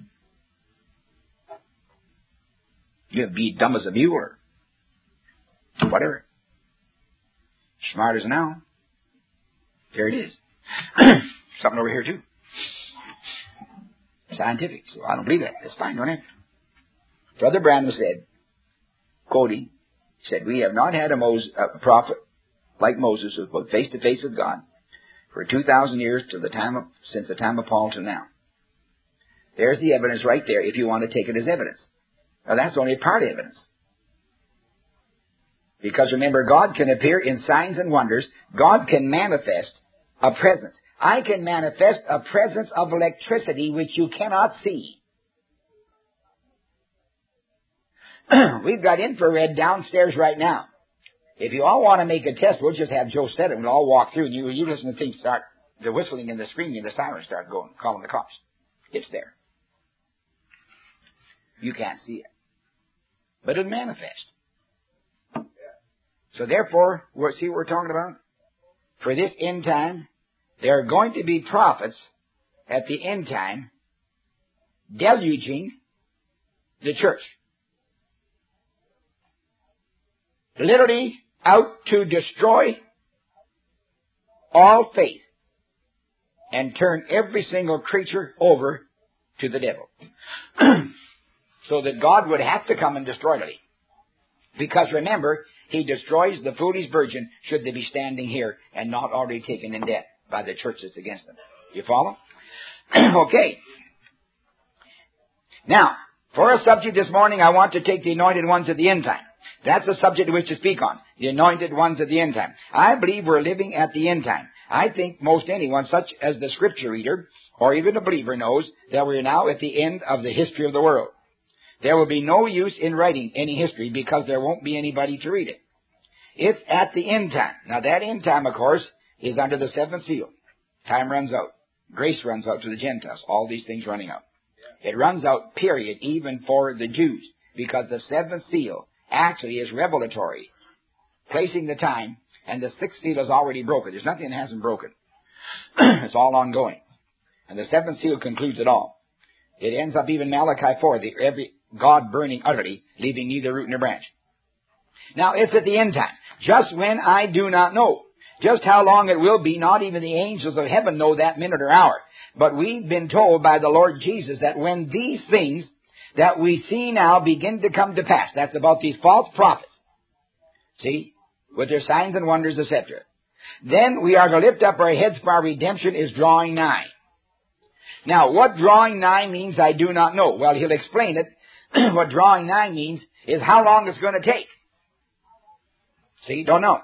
You'd be dumb as a mule or whatever. Smart as an owl. There it is. Something over here too. Scientific. So I don't believe that. That's fine, don't it? Brother Branham said, quoting, said, we have not had a prophet like Moses who was face to face with God for 2,000 years since the time of Paul to now. There's the evidence right there if you want to take it as evidence. Now that's only part of evidence. Because remember, God can appear in signs and wonders. God can manifest a presence. I can manifest a presence of electricity which you cannot see. We've got infrared downstairs right now. If you all want to make a test, we'll just have Joe set it and we'll all walk through and you listen to things start, the whistling and the screaming and the sirens start going, calling the cops. It's there. You can't see it. But it'll manifest. So therefore, see what we're talking about? For this end time, there are going to be prophets at the end time deluging the church. Literally out to destroy all faith and turn every single creature over to the devil. So that God would have to come and destroy it. Because remember, he destroys the foolish virgin should they be standing here and not already taken in debt by the church that's against them. You follow? Okay. Now, for a subject this morning, I want to take the anointed ones of the end time. That's a subject I wish to speak on. The anointed ones of the end time. I believe we're living at the end time. I think most anyone, such as the scripture reader, or even a believer, knows that we're now at the end of the history of the world. There will be no use in writing any history because there won't be anybody to read it. It's at the end time. Now that end time, of course, is under the seventh seal. Time runs out. Grace runs out to the Gentiles. All these things running out. It runs out, period, even for the Jews. Because the seventh seal actually is revelatory, placing the time, and the sixth seal is already broken. There's nothing that hasn't broken. It's all ongoing. And the seventh seal concludes it all. It ends up even Malachi 4, every God burning utterly, leaving neither root nor branch. Now, it's at the end time. Just when I do not know. Just how long it will be, not even the angels of heaven know that minute or hour. But we've been told by the Lord Jesus that when these things that we see now begin to come to pass, that's about these false prophets, see, with their signs and wonders, etc., then we are to lift up our heads, for our redemption is drawing nigh. Now, what drawing nigh means, I do not know. Well, he'll explain it. What drawing nigh means is how long it's going to take. See, don't know.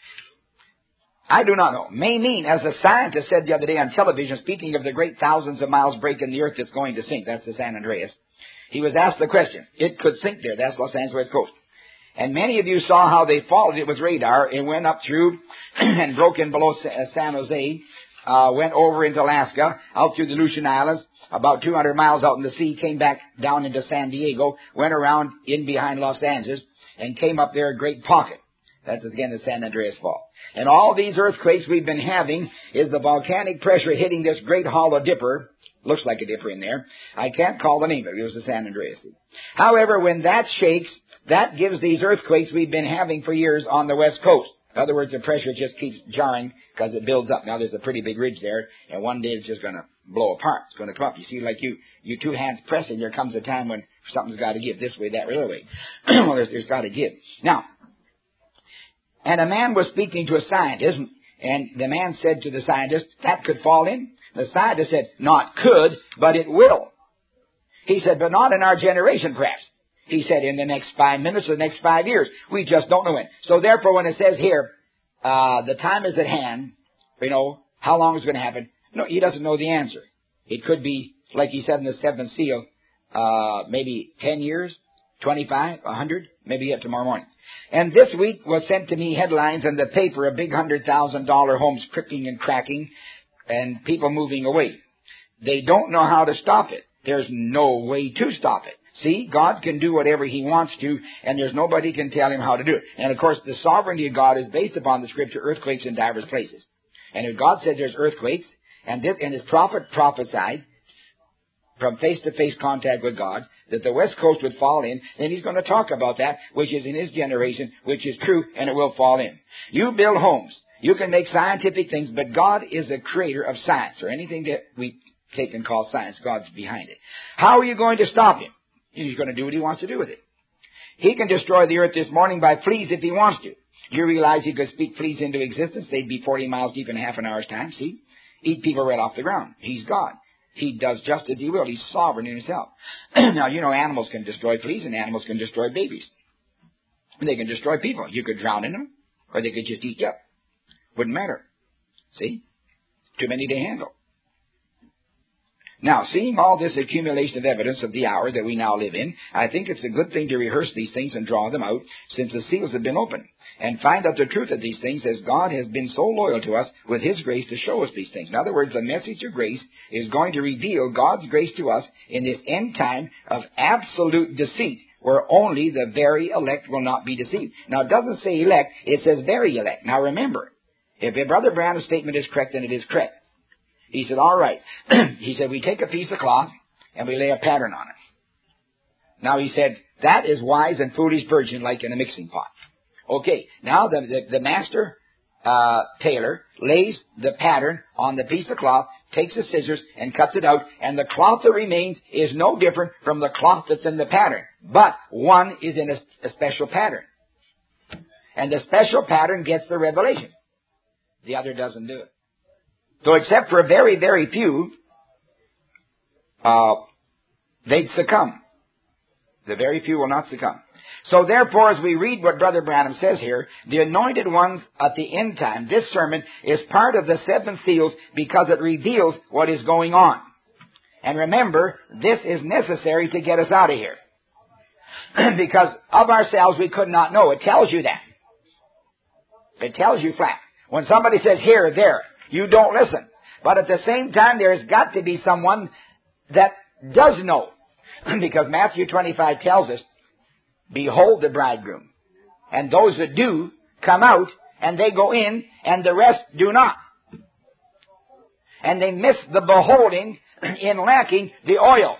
I do not know. May mean, as a scientist said the other day on television, speaking of the great thousands of miles break in the earth that's going to sink, that's the San Andreas, he was asked the question, it could sink there, that's Los Angeles coast. And many of you saw how they followed it with radar. It went up through and broke in below San Jose, went over into Alaska, out through the Aleutian Islands, about 200 miles out in the sea, came back down into San Diego, went around in behind Los Angeles, and came up there a great pocket. That's again the San Andreas Fault. And all these earthquakes we've been having is the volcanic pressure hitting this great hollow dipper. Looks like a dipper in there. I can't call the name of it. It was the San Andreas. However, when that shakes, that gives these earthquakes we've been having for years on the west coast. In other words, the pressure just keeps jarring because it builds up. Now, there's a pretty big ridge there, and one day it's just going to blow apart. It's going to come up. You see, like you two hands pressing, there comes a time when something's got to give this way, that other way. Well, there's got to give. Now, and a man was speaking to a scientist, and the man said to the scientist, that could fall in? The scientist said, not could, but it will. He said, but not in our generation, perhaps. He said, in the next 5 minutes or the next 5 years. We just don't know when. So therefore, when it says here, the time is at hand, how long is it going to happen? No, he doesn't know the answer. It could be, like he said in the seventh seal, maybe 10 years, 25, 100, maybe yet tomorrow morning. And this week was sent to me headlines in the paper, a big $100,000 homes cricking and cracking and people moving away. They don't know how to stop it. There's no way to stop it. See, God can do whatever He wants to, and there's nobody can tell Him how to do it. And of course, the sovereignty of God is based upon the Scripture, earthquakes in divers places. And if God said there's earthquakes, and His prophet prophesied from face-to-face contact with God that the West Coast would fall in, then He's going to talk about that, which is in His generation, which is true, and it will fall in. You build homes. You can make scientific things, but God is the creator of science, or anything that we take and call science. God's behind it. How are you going to stop Him? He's going to do what He wants to do with it. He can destroy the earth this morning by fleas if He wants to. You realize He could speak fleas into existence. They'd be 40 miles deep in half an hour's time. See? Eat people right off the ground. He's God. He does just as He will. He's sovereign in Himself. Now, animals can destroy fleas and animals can destroy babies. They can destroy people. You could drown in them or they could just eat you up. Wouldn't matter. See? Too many to handle. Now, seeing all this accumulation of evidence of the hour that we now live in, I think it's a good thing to rehearse these things and draw them out since the seals have been opened, and find out the truth of these things as God has been so loyal to us with His grace to show us these things. In other words, the message of grace is going to reveal God's grace to us in this end time of absolute deceit, where only the very elect will not be deceived. Now, it doesn't say elect, it says very elect. Now, remember, if Brother Branham's statement is correct, then it is correct. He said, all right. He said, we take a piece of cloth and we lay a pattern on it. Now, he said, that is wise and foolish virgin like in a mixing pot. Okay, now the master tailor lays the pattern on the piece of cloth, takes the scissors and cuts it out, and the cloth that remains is no different from the cloth that's in the pattern. But one is in a special pattern. And the special pattern gets the revelation. The other doesn't do it. So except for a very, very few, they'd succumb. The very few will not succumb. So therefore, as we read what Brother Branham says here, the anointed ones at the end time, this sermon is part of the seven seals because it reveals what is going on. And remember, this is necessary to get us out of here. Because of ourselves we could not know. It tells you that. It tells you flat. When somebody says here or there, you don't listen. But at the same time, there's got to be someone that does know. Because Matthew 25 tells us, behold the bridegroom. And those that do come out, and they go in, and the rest do not. And they miss the beholding in lacking the oil.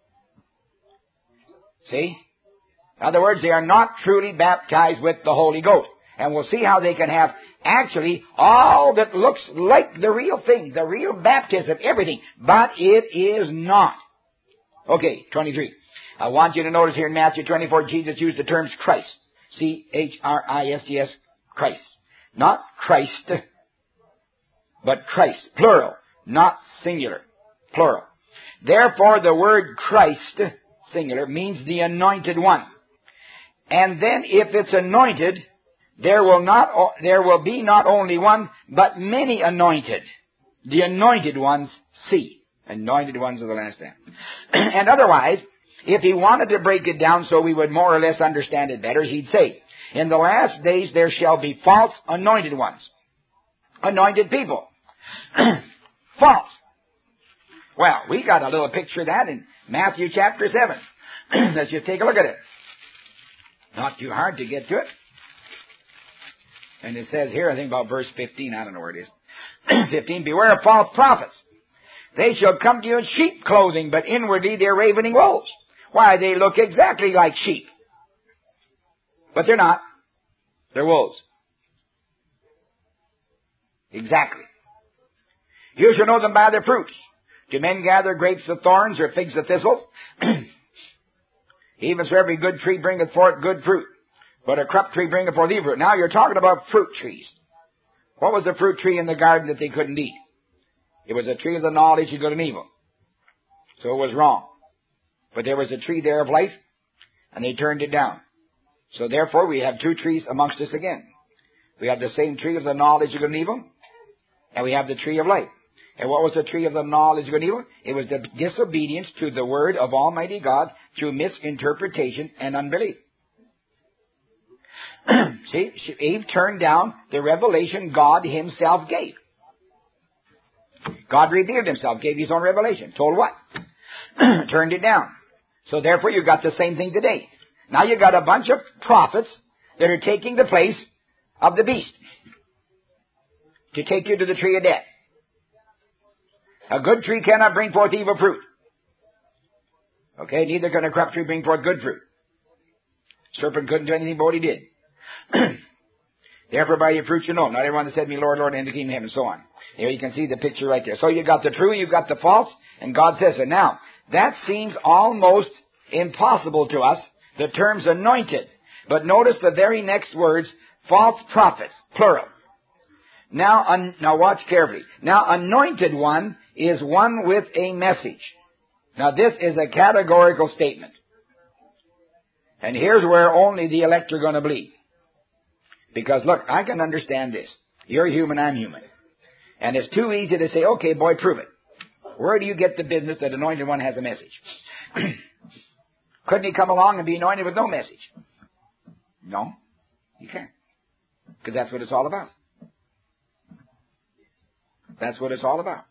See? In other words, they are not truly baptized with the Holy Ghost. And we'll see how they can have actually all that looks like the real thing, the real baptism, everything. But it is not. Okay, 23. I want you to notice here in Matthew 24, Jesus used the terms Christ. C-H-R-I-S-T-S, Christ. Not Christ, but Christ, plural, not singular, plural. Therefore, the word Christ, singular, means the anointed one. And then if it's anointed, there will be not only one, but many anointed. The anointed ones see. Anointed ones of the last time. And otherwise, if he wanted to break it down so we would more or less understand it better, he'd say, in the last days there shall be false anointed ones. Anointed people. False. Well, we got a little picture of that in Matthew chapter 7. Let's just take a look at it. Not too hard to get to it. And it says here, I think about verse 15, I don't know where it is. 15, beware of false prophets. They shall come to you in sheep clothing, but inwardly they're ravening wolves. Why, they look exactly like sheep. But they're not. They're wolves. Exactly. You shall know them by their fruits. Do men gather grapes of thorns or figs of thistles? Even so every good tree bringeth forth good fruit, but a corrupt tree bringeth forth evil fruit. Now you're talking about fruit trees. What was the fruit tree in the garden that they couldn't eat? It was a tree of the knowledge of good and evil. So it was wrong. But there was a tree there of life, and they turned it down. So therefore, we have two trees amongst us again. We have the same tree of the knowledge of good and evil, and we have the tree of life. And what was the tree of the knowledge of good and evil? It was the disobedience to the word of Almighty God through misinterpretation and unbelief. See, Eve turned down the revelation God himself gave. God revealed himself, gave his own revelation. Told what? Turned it down. So therefore you got the same thing today. Now you got a bunch of prophets that are taking the place of the beast to take you to the tree of death. A good tree cannot bring forth evil fruit. Okay, neither can a corrupt tree bring forth good fruit. Serpent couldn't do anything but what he did. Therefore by your fruits you know. Not everyone that said to me, Lord, Lord, enter the kingdom of heaven, and so on. Here you can see the picture right there. So you got the true, you got the false, and God says it. Now, that seems almost impossible to us, the terms anointed. But notice the very next words, false prophets, plural. Now watch carefully. Now, anointed one is one with a message. Now, this is a categorical statement. And here's where only the elect are going to believe. Because, look, I can understand this. You're human, I'm human. And it's too easy to say, okay, boy, prove it. Where do you get the business that anointed one has a message? Couldn't he come along and be anointed with no message? No, you can't. Because that's what it's all about. That's what it's all about.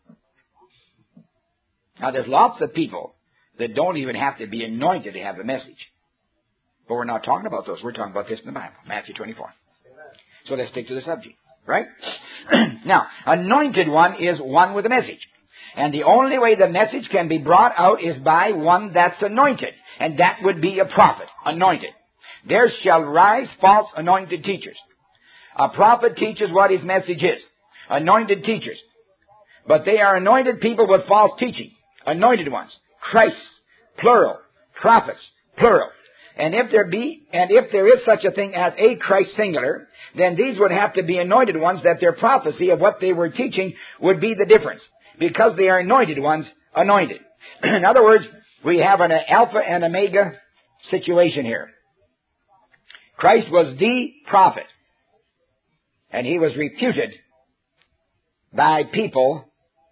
Now, there's lots of people that don't even have to be anointed to have a message. But we're not talking about those. We're talking about this in the Bible, Matthew 24. So let's stick to the subject, right? Now, anointed one is one with a message. And the only way the message can be brought out is by one that's anointed. And that would be a prophet, anointed. There shall rise false anointed teachers. A prophet teaches what his message is. Anointed teachers. But they are anointed people with false teaching. Anointed ones. Christ, plural. Prophets, plural. And if there is such a thing as a Christ singular, then these would have to be anointed ones that their prophecy of what they were teaching would be the difference. Because they are anointed ones, anointed. In other words, we have an alpha and omega situation here. Christ was the prophet. And he was refuted by people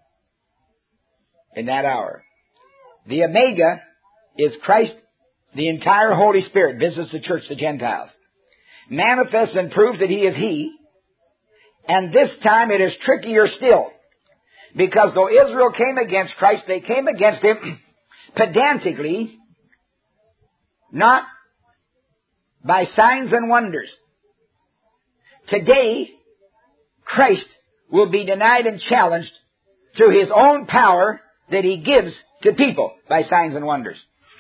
in that hour. The omega is Christ. The entire Holy Spirit visits the church, the Gentiles. Manifests and proves that he is he. And this time it is trickier still. Because though Israel came against Christ, they came against him pedantically, not by signs and wonders. Today, Christ will be denied and challenged through his own power that he gives to people by signs and wonders.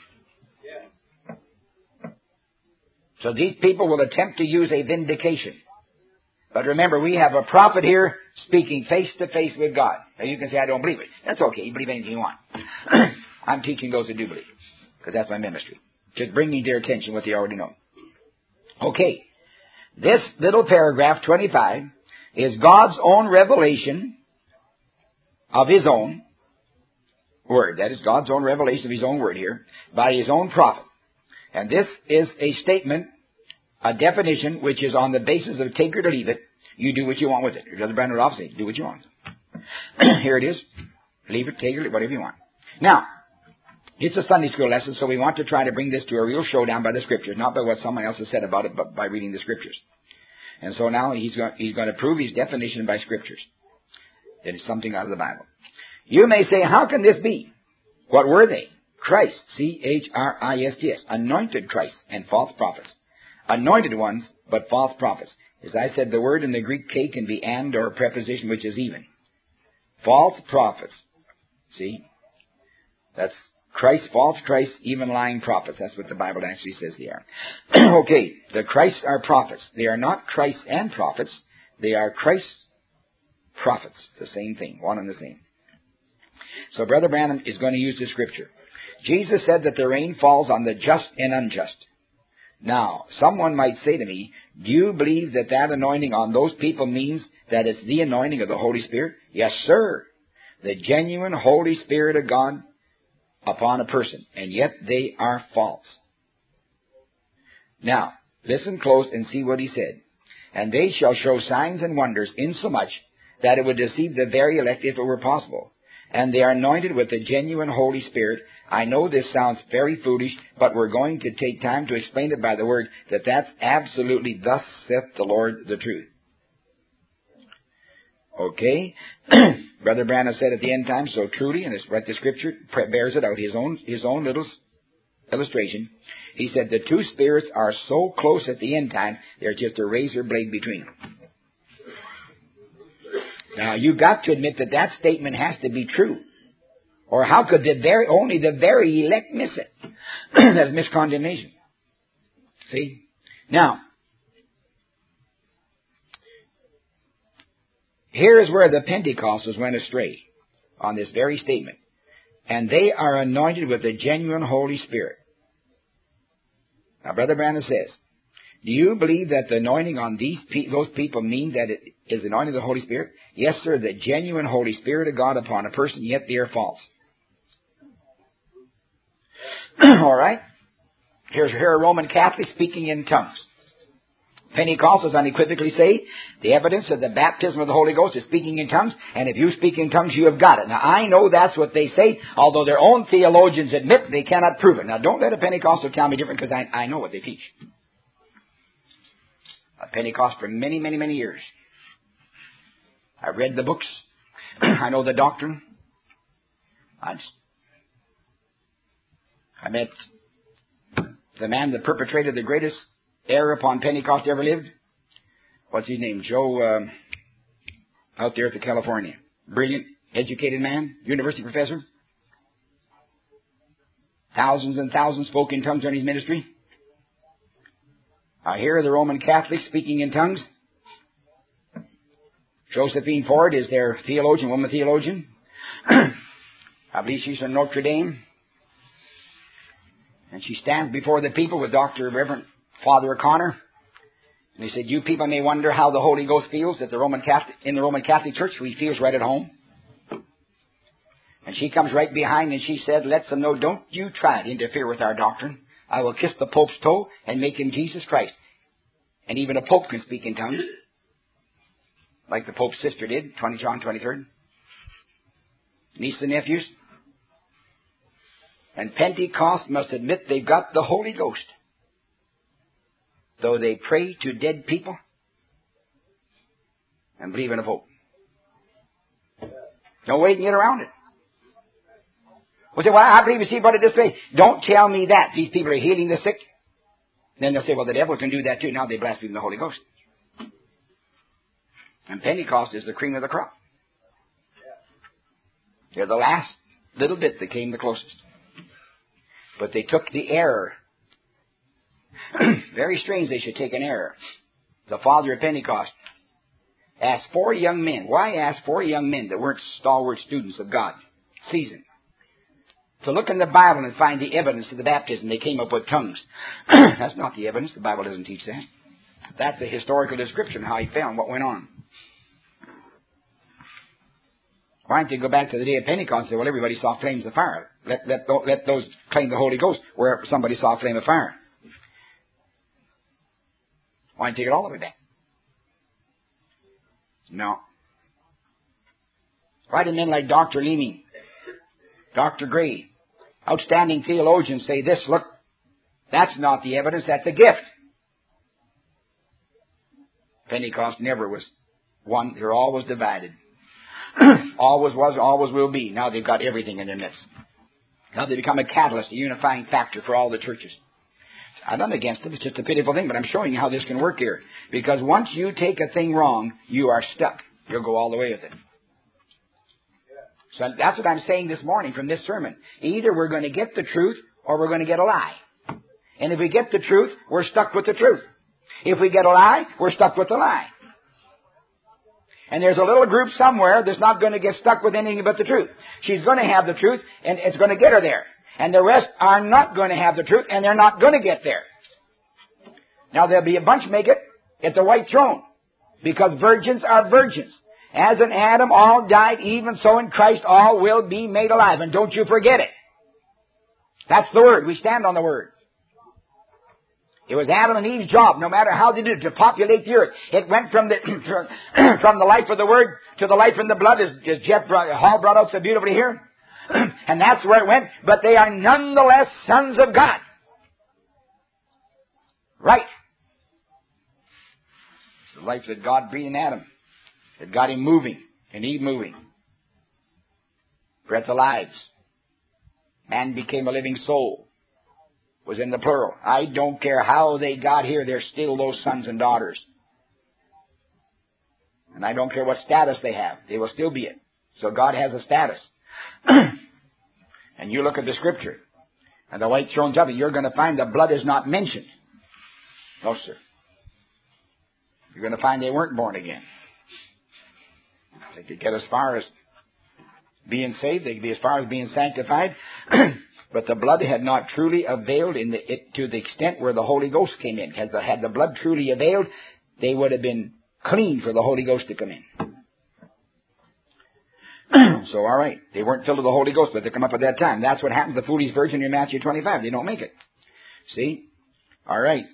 So these people will attempt to use a vindication. But remember, we have a prophet here speaking face to face with God. Now you can say, I don't believe it. That's okay. You believe anything you want. I'm teaching those that do believe. Because that's my ministry. Just bringing to their attention what they already know. Okay. This little paragraph, 25, is God's own revelation of his own word. That is God's own revelation of his own word here by his own prophet. And this is a statement, a definition, which is on the basis of take it or leave it. You do what you want with it. It doesn't brand it off, say, do what you want. Here it is. Leave it, take it, whatever you want. Now, it's a Sunday school lesson, so we want to try to bring this to a real showdown by the Scriptures, not by what someone else has said about it, but by reading the Scriptures. And so now he's going to prove his definition by Scriptures. That it's something out of the Bible. You may say, how can this be? What were they? Christ, C-H-R-I-S-T-S, anointed Christ and false prophets. Anointed ones, but false prophets. As I said, the word in the Greek K can be and or a preposition which is even. False prophets. See? That's Christ, false Christ, even lying prophets. That's what the Bible actually says they are. Okay, the Christs are prophets. They are not Christ and prophets. They are Christ's prophets. The same thing, one and the same. So Brother Branham is going to use the Scripture. Jesus said that the rain falls on the just and unjust. Now, someone might say to me, do you believe that that anointing on those people means that it's the anointing of the Holy Spirit? Yes, sir. The genuine Holy Spirit of God upon a person, and yet they are false. Now, listen close and see what he said. And they shall show signs and wonders, insomuch that it would deceive the very elect if it were possible. And they are anointed with the genuine Holy Spirit. I know this sounds very foolish, but we're going to take time to explain it by the word that that's absolutely thus saith the Lord the truth. Okay? Brother Branham said at the end time so truly, and it's right, the Scripture bears it out, his own little illustration. He said the two spirits are so close at the end time, there's just a razor blade between them. Now, you've got to admit that that statement has to be true. Or how could only the very elect miss it? That's miscondemnation. See? Now, here is where the Pentecostals went astray on this very statement. And they are anointed with the genuine Holy Spirit. Now, Brother Branham says, do you believe that the anointing on those people mean that it is the anointing of the Holy Spirit? Yes, sir, the genuine Holy Spirit of God upon a person, yet they are false. All right? Here a Roman Catholic speaking in tongues. Pentecostals unequivocally say the evidence of the baptism of the Holy Ghost is speaking in tongues, and if you speak in tongues, you have got it. Now, I know that's what they say, although their own theologians admit they cannot prove it. Now, don't let a Pentecostal tell me different, because I know what they teach. A Pentecost for many, many, many years. I've read the books. I know the doctrine. I met the man that perpetrated the greatest error upon Pentecost ever lived. What's his name? Joe, out there at the California. Brilliant, educated man, university professor. Thousands and thousands spoke in tongues during his ministry. I hear the Roman Catholics speaking in tongues. Josephine Ford is their theologian, woman theologian. I believe she's from Notre Dame. And she stands before the people with Dr. Reverend Father O'Connor. And he said, you people may wonder how the Holy Ghost feels in the Roman Catholic Church. He feels right at home. And she comes right behind and she said, lets them know, don't you try to interfere with our doctrine. I will kiss the Pope's toe and make him Jesus Christ. And even a Pope can speak in tongues. Like the Pope's sister did, John 23rd. Niece and nephews. And Pentecost must admit they've got the Holy Ghost. Though they pray to dead people and believe in a Pope. No way you can get around it. Well, say, well, I believe you see about it this way. Don't tell me that. These people are healing the sick. Then they'll say, well, the devil can do that too. Now they blaspheme the Holy Ghost. And Pentecost is the cream of the crop. They're the last little bit that came the closest. But they took the error. Very strange they should take an error. The father of Pentecost asked 4 young men. Why ask 4 young men that weren't stalwart students of God? Seasoned. To look in the Bible and find the evidence of the baptism. They came up with tongues. That's not the evidence. The Bible doesn't teach that. That's a historical description of how he fell and what went on. Why don't they go back to the day of Pentecost and say, well, everybody saw flames of fire. Let those claim the Holy Ghost where somebody saw a flame of fire. Why don't you take it all the way back? No. Why do men like Dr. Leeming, Dr. Gray, outstanding theologians say this, look, that's not the evidence, that's a gift. Pentecost never was one, they're always divided. Always was, always will be. Now they've got everything in their midst. Now they become a catalyst, a unifying factor for all the churches. I'm not against it, it's just a pitiful thing, but I'm showing you how this can work here. Because once you take a thing wrong, you are stuck. You'll go all the way with it. So that's what I'm saying this morning from this sermon. Either we're going to get the truth or we're going to get a lie. And if we get the truth, we're stuck with the truth. If we get a lie, we're stuck with the lie. And there's a little group somewhere that's not going to get stuck with anything but the truth. She's going to have the truth, and it's going to get her there. And the rest are not going to have the truth, and they're not going to get there. Now, there'll be a bunch make it at the white throne, because virgins are virgins. As in Adam all died, even so in Christ all will be made alive. And don't you forget it. That's the Word. We stand on the Word. It was Adam and Eve's job, no matter how they did it, to populate the earth. It went from the from the life of the Word to the life in the blood, as Jeff Hall brought out so beautifully here. And that's where it went. But they are nonetheless sons of God. Right. It's the life that God breathed in Adam. It got him moving and Eve moving. Breath of lives. Man became a living soul. Was in the plural. I don't care how they got here, they're still those sons and daughters. And I don't care what status they have, they will still be it. So God has a status. And you look at the Scripture, and the white thrones of it, you're going to find the blood is not mentioned. No, sir. You're going to find they weren't born again. They could get as far as being saved, they could be as far as being sanctified. But the blood had not truly availed to the extent where the Holy Ghost came in. Had the blood truly availed, they would have been clean for the Holy Ghost to come in. So, all right, they weren't filled with the Holy Ghost, but they come up at that time. That's what happened to the foolish virgin in Matthew 25. They don't make it. See? All right.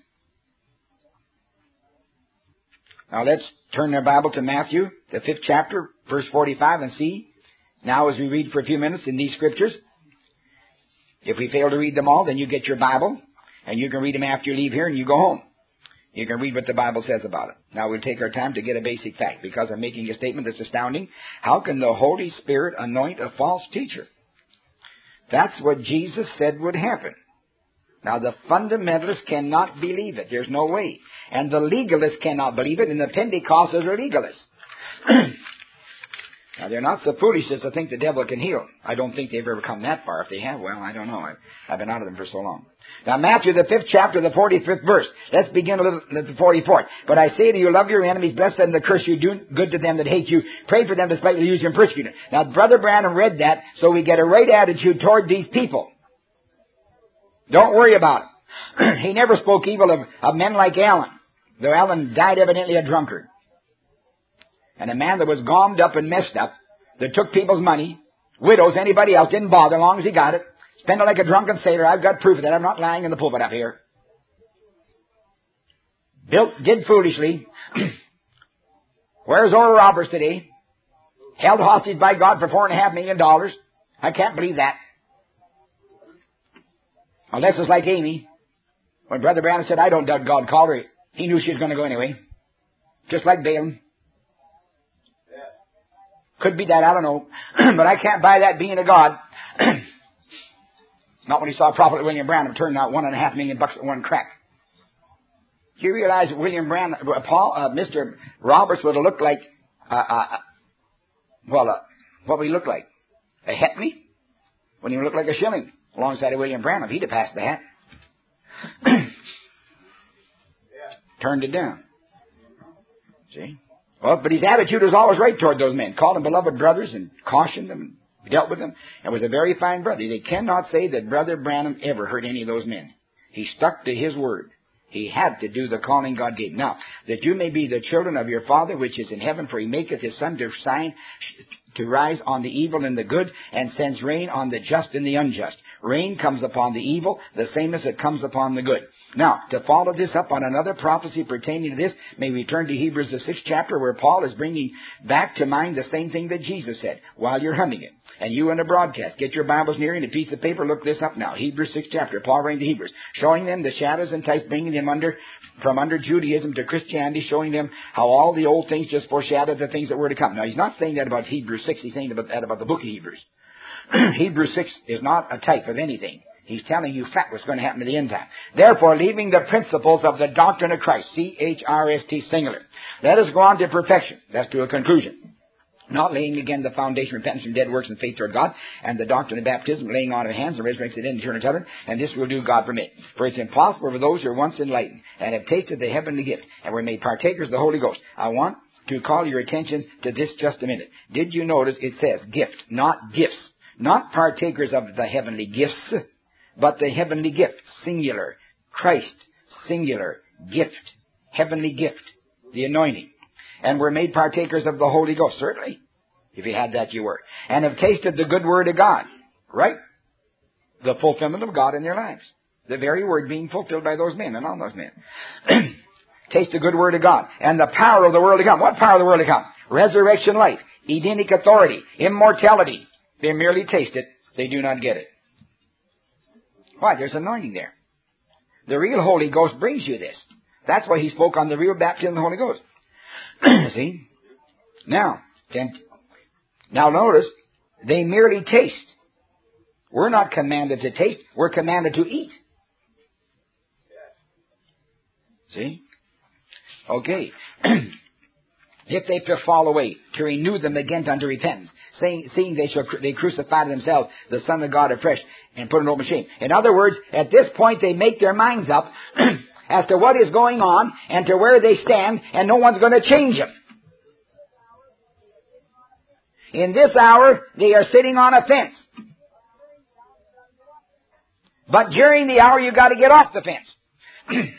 Now let's turn our Bible to Matthew, the 5th chapter, verse 45, and see. Now as we read for a few minutes in these Scriptures, if we fail to read them all, then you get your Bible, and you can read them after you leave here, and you go home. You can read what the Bible says about it. Now we'll take our time to get a basic fact, because I'm making a statement that's astounding. How can the Holy Spirit anoint a false teacher? That's what Jesus said would happen. Now the fundamentalists cannot believe it. There's no way. And the legalists cannot believe it, and the Pentecostals are legalists. Now, they're not so foolish as to think the devil can heal. I don't think they've ever come that far. If they have, well, I don't know. I've been out of them for so long. Now, Matthew, the 5th chapter, the 45th verse. Let's begin a little at the 44th. But I say to you, love your enemies, bless them that curse you, do good to them that hate you, pray for them despite use you and persecute you. Now, Brother Branham read that, so we get a right attitude toward these people. Don't worry about it. He never spoke evil of men like Allen, though Allen died evidently a drunkard. And a man that was gommed up and messed up, that took people's money, widows, anybody else, didn't bother as long as he got it, spent it like a drunken sailor. I've got proof of that. I'm not lying in the pulpit up here. Did foolishly. Where's Oral Roberts today? Held hostage by God for $4.5 million. I can't believe that. Unless it's like Amy. When Brother Branham said, I don't doubt God called her, he knew she was going to go anyway. Just like Balaam. Could be that, I don't know. But I can't buy that being a God. Not when he saw Prophet William Branham turn out $1.5 million at one crack. Do you realize that William Branham, Mr. Roberts would have looked like, what would he look like? A halfpenny? When he would look like a shilling alongside of William Branham. He'd have passed the hat. Turned it down. See? Well, but his attitude was always right toward those men. Called them beloved brothers and cautioned them and dealt with them. And was a very fine brother. They cannot say that Brother Branham ever hurt any of those men. He stuck to his word. He had to do the calling God gave. Now, that you may be the children of your Father which is in heaven, for he maketh his sun to rise on the evil and the good, and sends rain on the just and the unjust. Rain comes upon the evil, the same as it comes upon the good. Now, to follow this up on another prophecy pertaining to this, may we turn to Hebrews the 6th chapter, where Paul is bringing back to mind the same thing that Jesus said while you're humming it. And you in the broadcast, get your Bibles near you and a piece of paper, look this up now. Hebrews 6th chapter, Paul writing to Hebrews, showing them the shadows and types, bringing them from under Judaism to Christianity, showing them how all the old things just foreshadowed the things that were to come. Now, he's not saying that about Hebrews 6, he's saying that about the book of Hebrews. Hebrews 6 is not a type of anything. He's telling you fact what's going to happen at the end time. Therefore, leaving the principles of the doctrine of Christ, C-H-R-S-T, singular, let us go on to perfection. That's to a conclusion. Not laying again the foundation of repentance from dead works and faith toward God, and the doctrine of baptism, laying on of hands and resurrection and eternal heaven, and this will do God permit. For it's impossible for those who are once enlightened and have tasted the heavenly gift and were made partakers of the Holy Ghost. I want to call your attention to this just a minute. Did you notice it says gift, not gifts? Not partakers of the heavenly gifts, but the heavenly gift, singular. Christ, singular. Gift, heavenly gift, the anointing. And were made partakers of the Holy Ghost, certainly. If you had that, you were. And have tasted the good word of God. Right? the fulfillment of God in their lives. The very word being fulfilled by those men and on those men. Taste the good word of God. And the power of the world to come. What power of the world to come? Resurrection life, Edenic authority, immortality. They merely taste it. They do not get it. Why? There's anointing there. The real Holy Ghost brings you this. That's why he spoke on the real baptism of the Holy Ghost. See? Now notice, they merely taste. We're not commanded to taste. We're commanded to eat. See? Okay. If they fall away, to renew them again unto repentance, seeing they crucify to themselves the Son of God afresh and put an open shame. In other words, at this point they make their minds up as to what is going on and to where they stand, and no one's going to change them. In this hour, they are sitting on a fence. But during the hour, you got to get off the fence.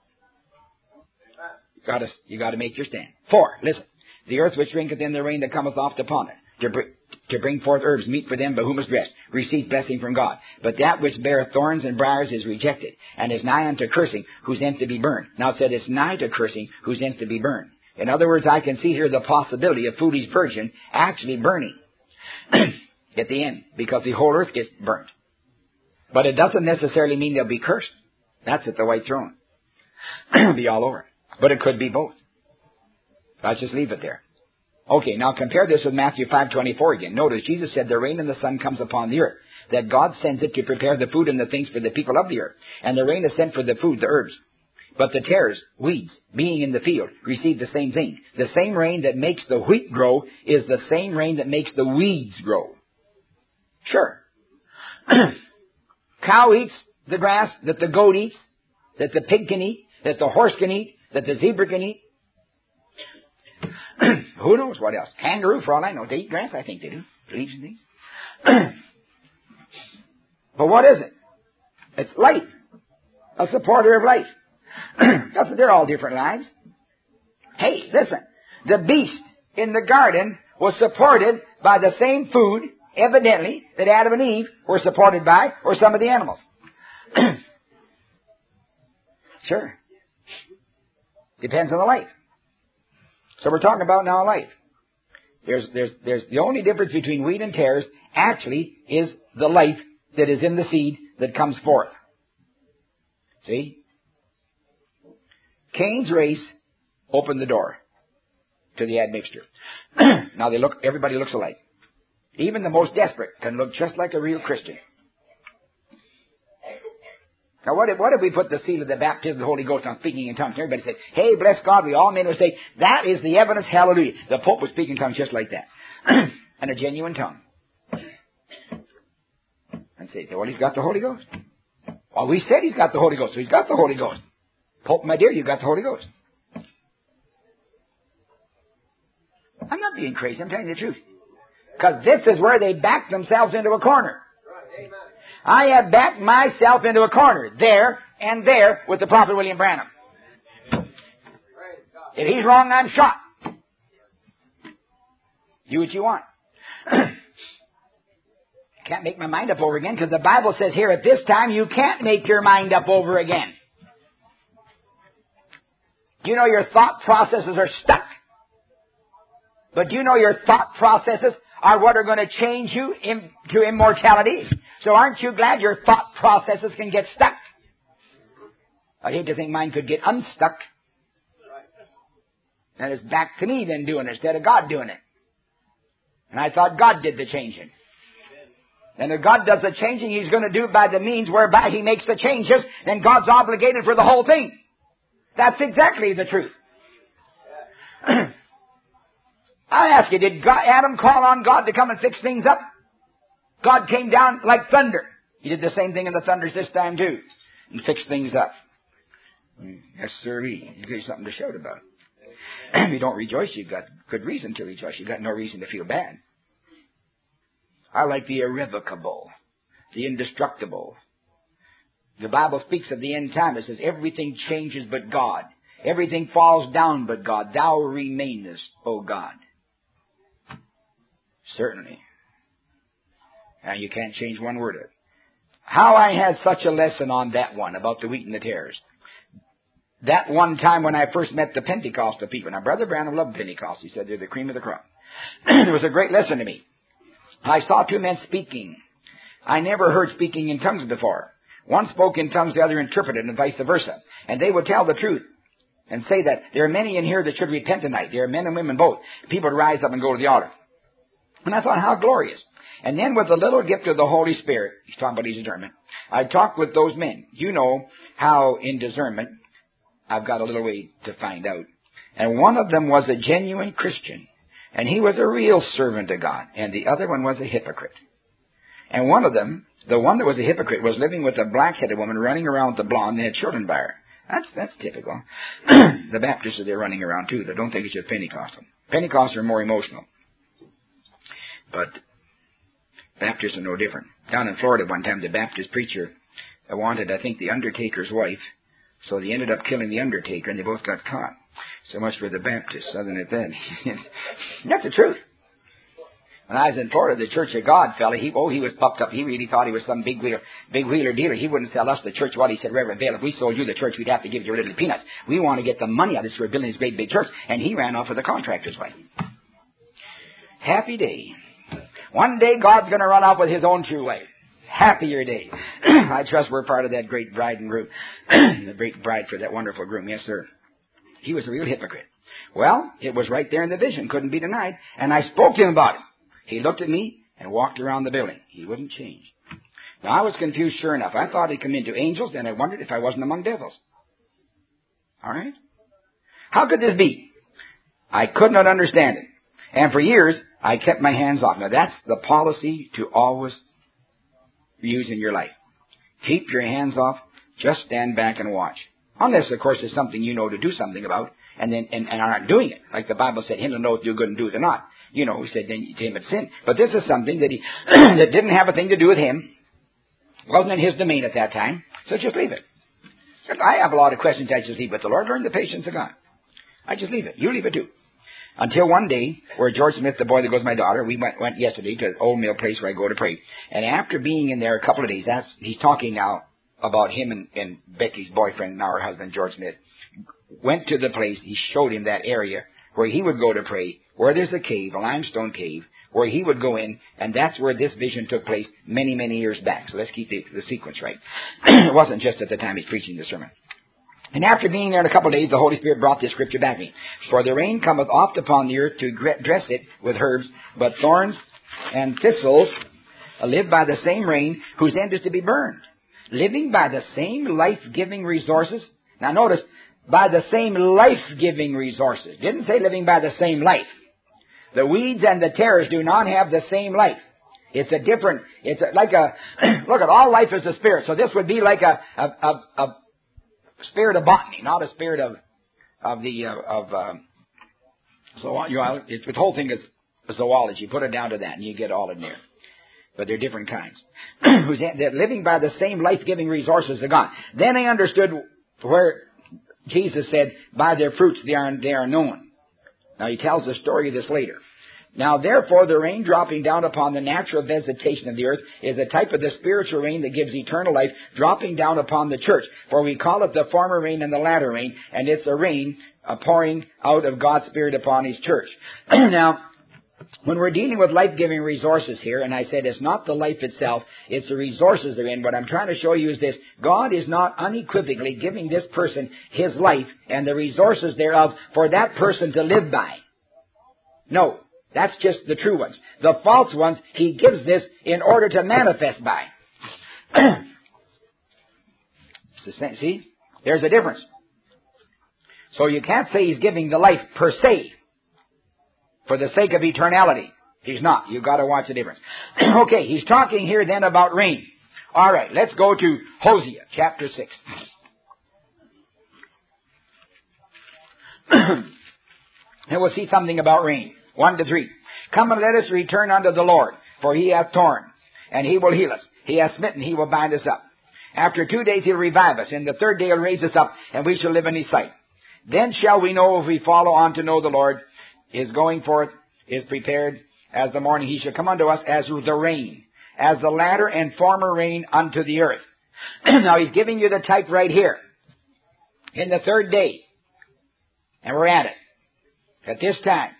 You got to make your stand. 4, listen. The earth which drinketh in the rain that cometh oft upon it, to bring forth herbs, meet for them by whom is rest, receive blessing from God. But that which beareth thorns and briars is rejected, and is nigh unto cursing, whose end to be burned. Now it said it's nigh to cursing, whose end to be burned. In other words, I can see here the possibility of foolish virgin actually burning at the end, because the whole earth gets burnt. But it doesn't necessarily mean they'll be cursed. That's at the white throne. It'll be all over. But it could be both. Let's just leave it there. Okay, now compare this with Matthew 5:24 again. Notice Jesus said, the rain and the sun comes upon the earth, that God sends it to prepare the food and the things for the people of the earth. And the rain is sent for the food, the herbs. But the tares, weeds, being in the field, receive the same thing. The same rain that makes the wheat grow is the same rain that makes the weeds grow. Sure. Cow eats the grass that the goat eats, that the pig can eat, that the horse can eat, that the zebra can eat. Who knows what else? Kangaroo, for all I know. They eat grass, I think they do. Leaves and things. But what is it? It's life. A supporter of life. They're all different lives. Hey, listen. The beast in the garden was supported by the same food, evidently, that Adam and Eve were supported by, or some of the animals. Sure. Depends on the life. So we're talking about now life. There's the only difference between wheat and tares actually is the life that is in the seed that comes forth. See? Cain's race opened the door to the admixture. Now everybody looks alike. Even the most desperate can look just like a real Christian. Now what if we put the seal of the baptism of the Holy Ghost on speaking in tongues? Everybody said, hey, bless God, we all men would say, that is the evidence, hallelujah. The Pope was speaking in tongues just like that. And a genuine tongue. And say, well, he's got the Holy Ghost. Well, we said he's got the Holy Ghost, so he's got the Holy Ghost. Pope, my dear, you've got the Holy Ghost. I'm not being crazy, I'm telling you the truth. Because this is where they back themselves into a corner. I have backed myself into a corner, there and there, with the Prophet William Branham. If he's wrong, I'm shot. Do what you want. Can't make my mind up over again, because the Bible says here at this time, you can't make your mind up over again. Do you know your thought processes are stuck? But do you know your thought processes are what are going to change you to immortality? So aren't you glad your thought processes can get stuck? I'd hate to think mine could get unstuck. And it's back to me then doing it instead of God doing it. And I thought God did the changing. And if God does the changing, He's going to do it by the means whereby He makes the changes, then God's obligated for the whole thing. That's exactly the truth. I ask you, did Adam call on God to come and fix things up? God came down like thunder. He did the same thing in the thunders this time too, and fixed things up. Yes, sir. You got something to shout about. If you don't rejoice, you've got good reason to rejoice. You've got no reason to feel bad. I like the irrevocable, the indestructible. The Bible speaks of the end time. It says everything changes but God. Everything falls down but God. Thou remainest, O God. Certainly. And you can't change one word of it. how I had such a lesson on that one about the wheat and the tares. That one time when I first met the Pentecostal people. Now, Brother Branham loved Pentecost. He said they're the cream of the crop. It was a great lesson to me. I saw two men speaking. I never heard speaking in tongues before. One spoke in tongues, the other interpreted, and vice versa. And they would tell the truth and say that there are many in here that should repent tonight. There are men and women both. People would rise up and go to the altar. And I thought, how glorious. And then with the little gift of the Holy Spirit, he's talking about his discernment, I talked with those men. You know how in discernment, I've got a little way to find out. And one of them was a genuine Christian. And he was a real servant of God. And the other one was a hypocrite. And one of them, the one that was a hypocrite, was living with a black-headed woman running around with a blonde and had children by her. That's typical. The Baptists are there running around too. They don't think it's just Pentecostal. Pentecostals are more emotional. But Baptists are no different. Down in Florida one time, the Baptist preacher wanted, I think, the undertaker's wife. So they ended up killing the undertaker, and they both got caught. So much for the Baptists, other than that. That's the truth. When I was in Florida, the Church of God fella, he was puffed up. He really thought he was some big wheeler dealer. He wouldn't sell us the church. Well, he said, Reverend Vail, if we sold you the church, we'd have to give you little peanuts. We want to get the money out of this. We're building this great big church. And he ran off with the contractor's wife. Happy day. One day God's going to run off with his own true wife. Happier day. I trust we're part of that great bride and groom. The great bride for that wonderful groom. Yes, sir. He was a real hypocrite. Well, it was right there in the vision. Couldn't be denied. And I spoke to him about it. He looked at me and walked around the building. He wouldn't change. Now, I was confused, sure enough. I thought he'd come into angels, and I wondered if I wasn't among devils. All right? How could this be? I could not understand it. And for years, I kept my hands off. Now, that's the policy to always use in your life. Keep your hands off. Just stand back and watch. Unless, of course, it's something you know to do something about, and aren't doing it. Like the Bible said, him to know if do good and do it or not. You know, he said, then to him it's sin. But this is something that he that didn't have a thing to do with him. Wasn't in his domain at that time. So just leave it. I have a lot of questions I just leave with the Lord. Learn the patience of God. I just leave it. You leave it too. Until one day, where George Smith, the boy that goes with my daughter, we went yesterday to the old mill place where I go to pray. And after being in there a couple of days, he's talking now about him and Becky's boyfriend, now her husband, George Smith, went to the place. He showed him that area where he would go to pray, where there's a cave, a limestone cave, where he would go in, and that's where this vision took place many, many years back. So let's keep the sequence right. It wasn't just at the time he's preaching the sermon. And after being there in a couple of days, the Holy Spirit brought this scripture back to me. For the rain cometh oft upon the earth to dress it with herbs, but thorns and thistles live by the same rain, whose end is to be burned. Living by the same life-giving resources. Now notice, by the same life-giving resources. Didn't say living by the same life. The weeds and the tares do not have the same life. It's like look at all life is a spirit. So this would be like a spirit of botany, not a spirit so the whole thing is zoology. Put it down to that and you get all in there. But they're different kinds. They're living by the same life-giving resources of God. Then I understood where Jesus said, by their fruits they are known. Now he tells the story of this later. Now therefore the rain dropping down upon the natural vegetation of the earth is a type of the spiritual rain that gives eternal life dropping down upon the church. For we call it the former rain and the latter rain, and it's a rain pouring out of God's Spirit upon His church. Now, when we're dealing with life-giving resources here, and I said it's not the life itself, it's the resources they're in. What I'm trying to show you is this. God is not unequivocally giving this person his life and the resources thereof for that person to live by. No, that's just the true ones. The false ones, He gives this in order to manifest by. It's the same. See? There's a difference. So you can't say He's giving the life per se. For the sake of eternality. He's not. You've got to watch the difference. Okay, he's talking here then about rain. All right, let's go to Hosea, chapter 6. And we'll see something about rain. 1 to 3. Come and let us return unto the Lord, for He hath torn, and He will heal us. He hath smitten, He will bind us up. After 2 days He'll revive us. In the third day He'll raise us up, and we shall live in His sight. Then shall we know if we follow on to know the Lord. His going forth is prepared as the morning. He shall come unto us as the rain, as the latter and former rain unto the earth. Now he's giving you the type right here. In the third day. And we're at it. At this time.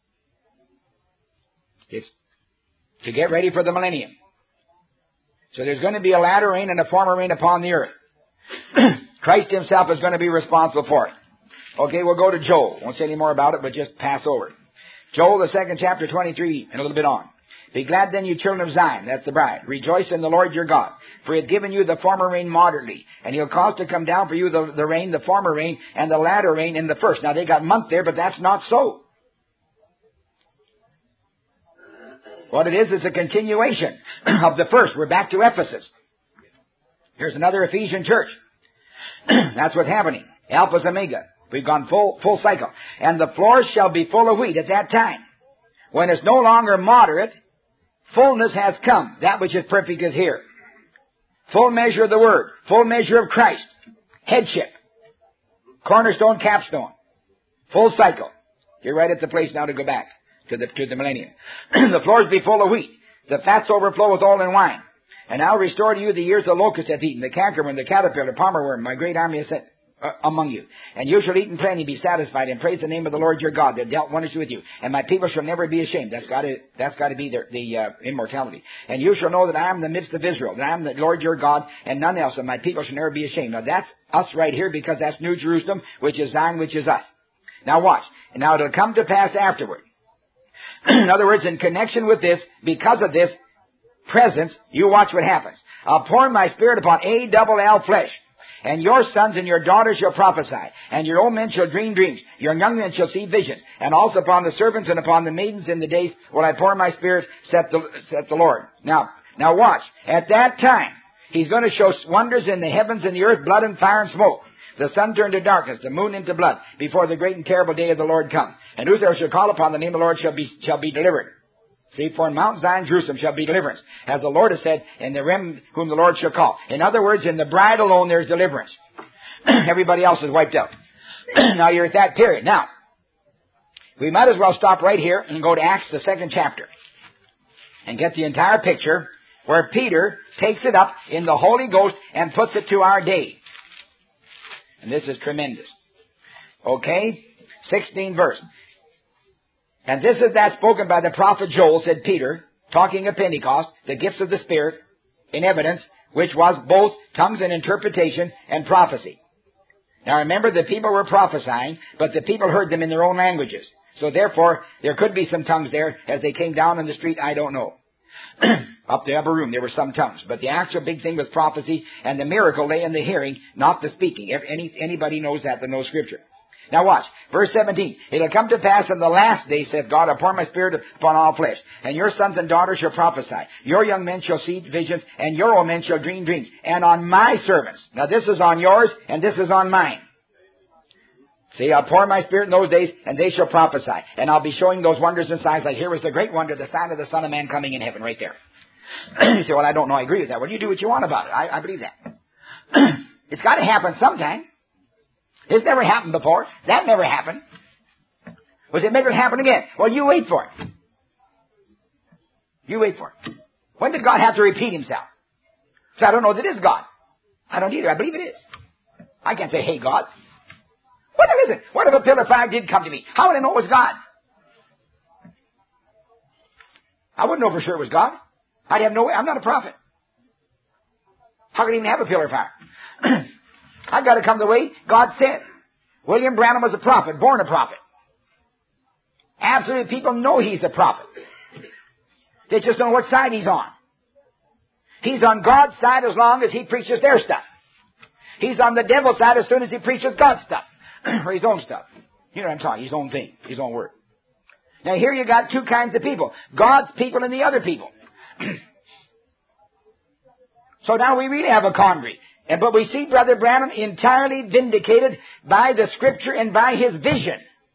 It's to get ready for the millennium. So there's going to be a latter rain and a former rain upon the earth. Christ himself is going to be responsible for it. Okay, we'll go to Joel. Won't say any more about it, but just pass over it. Joel, the 2nd chapter, 23, and a little bit on. Be glad then, you children of Zion, that's the bride. Rejoice in the Lord your God, for he hath given you the former rain moderately, and he'll cause to come down for you the rain, the former rain, and the latter rain in the first. Now they got month there, but that's not so. What it is a continuation of the first. We're back to Ephesus. Here's another Ephesian church. That's what's happening. Alpha Omega. We've gone full cycle. And the floors shall be full of wheat at that time. When it's no longer moderate, fullness has come. That which is perfect is here. Full measure of the Word. Full measure of Christ. Headship. Cornerstone, capstone. Full cycle. You're right at the place now to go back to the millennium. The floors be full of wheat. The fats overflow with oil and wine. And I'll restore to you the years the locust hath eaten, the cankerworm, the caterpillar, palmer worm, my great army is sent among you. And you shall eat in plenty, be satisfied, and praise the name of the Lord your God that dealt wondrously with you. And my people shall never be ashamed. That's got to be the immortality. And you shall know that I am in the midst of Israel, that I am the Lord your God, and none else, and my people shall never be ashamed. Now that's us right here, because that's New Jerusalem, which is Zion, which is us. Now watch. And now it'll come to pass afterward. In other words, in connection with this, because of this presence, you watch what happens. I'll pour my spirit upon ALL flesh. And your sons and your daughters shall prophesy. And your old men shall dream dreams. Your young men shall see visions. And also upon the servants and upon the maidens in the days will I pour my spirit, saith the Lord. Now watch. At that time, he's going to show wonders in the heavens and the earth, blood and fire and smoke. The sun turned to darkness, the moon into blood, before the great and terrible day of the Lord come. And whosoever shall call upon the name of the Lord shall be delivered. See, for in Mount Zion, Jerusalem, shall be deliverance, as the Lord has said, in the remnant whom the Lord shall call. In other words, in the bride alone there's deliverance. Everybody else is wiped out. Now you're at that period. Now, we might as well stop right here and go to Acts, the 2nd chapter, and get the entire picture where Peter takes it up in the Holy Ghost and puts it to our day. And this is tremendous. Okay? 16th verse. And this is that spoken by the prophet Joel, said Peter, talking of Pentecost, the gifts of the Spirit, in evidence, which was both tongues and interpretation and prophecy. Now remember, the people were prophesying, but the people heard them in their own languages. So therefore, there could be some tongues there as they came down in the street, I don't know. Up the upper room, there were some tongues. But the actual big thing was prophecy, and the miracle lay in the hearing, not the speaking. Anybody knows that knows Scripture. Now watch. Verse 17. It'll come to pass in the last day, saith God, I'll pour my spirit upon all flesh. And your sons and daughters shall prophesy. Your young men shall see visions, and your old men shall dream dreams. And on my servants. Now this is on yours, and this is on mine. See, I'll pour my spirit in those days, and they shall prophesy. And I'll be showing those wonders and signs. Like here was the great wonder, the sign of the Son of Man coming in heaven, right there. You say, well, I don't know, I agree with that. Well, you do what you want about it. I believe that. It's got to happen sometime. This never happened before. That never happened. Was it maybe happen again? Well, you wait for it. You wait for it. When did God have to repeat himself? So I don't know that it is God. I don't either. I believe it is. I can't say, hey, God. What if it isn't? What if a pillar of fire did come to me? How would I know it was God? I wouldn't know for sure it was God. I'd have no way. I'm not a prophet. How could I even have a pillar of fire? I've got to come the way God said. William Branham was a prophet, born a prophet. Absolutely, people know he's a prophet. They just don't know what side he's on. He's on God's side as long as he preaches their stuff. He's on the devil's side as soon as he preaches God's stuff. Or his own stuff. You know what I'm talking, his own thing, his own word. Now here you got two kinds of people. God's people and the other people. So now we really have a quandary. But we see Brother Branham entirely vindicated by the Scripture and by his vision.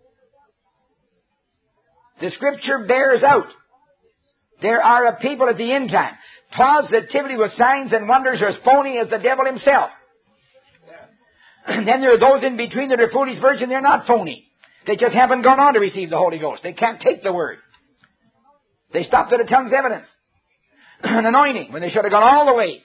The Scripture bears out. There are a people at the end time. Positivity with signs and wonders are as phony as the devil himself. And then there are those in between that are foolish virgin. They're not phony. They just haven't gone on to receive the Holy Ghost. They can't take the Word. They stopped at a tongue's evidence. an anointing when they should have gone all the way.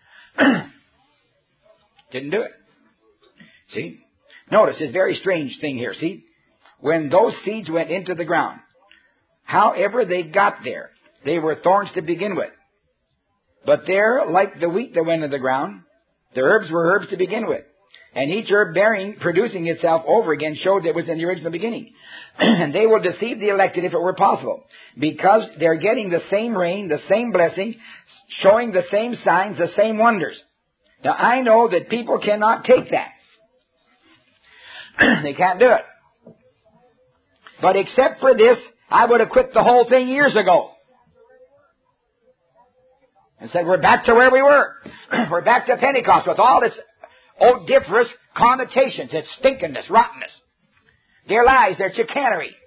Didn't do it. See? Notice this very strange thing here. See? When those seeds went into the ground, however they got there, they were thorns to begin with. But they're like the wheat that went into the ground. The herbs were herbs to begin with. And each herb producing itself over again showed that it was in the original beginning. And they will deceive the elected if it were possible. Because they're getting the same rain, the same blessing, showing the same signs, the same wonders. Now I know that people cannot take that. They can't do it. But except for this, I would have quit the whole thing years ago. And said, we're back to where we were. We're back to Pentecost with all its odoriferous connotations, its stinkiness, rottenness. Their lies, their chicanery.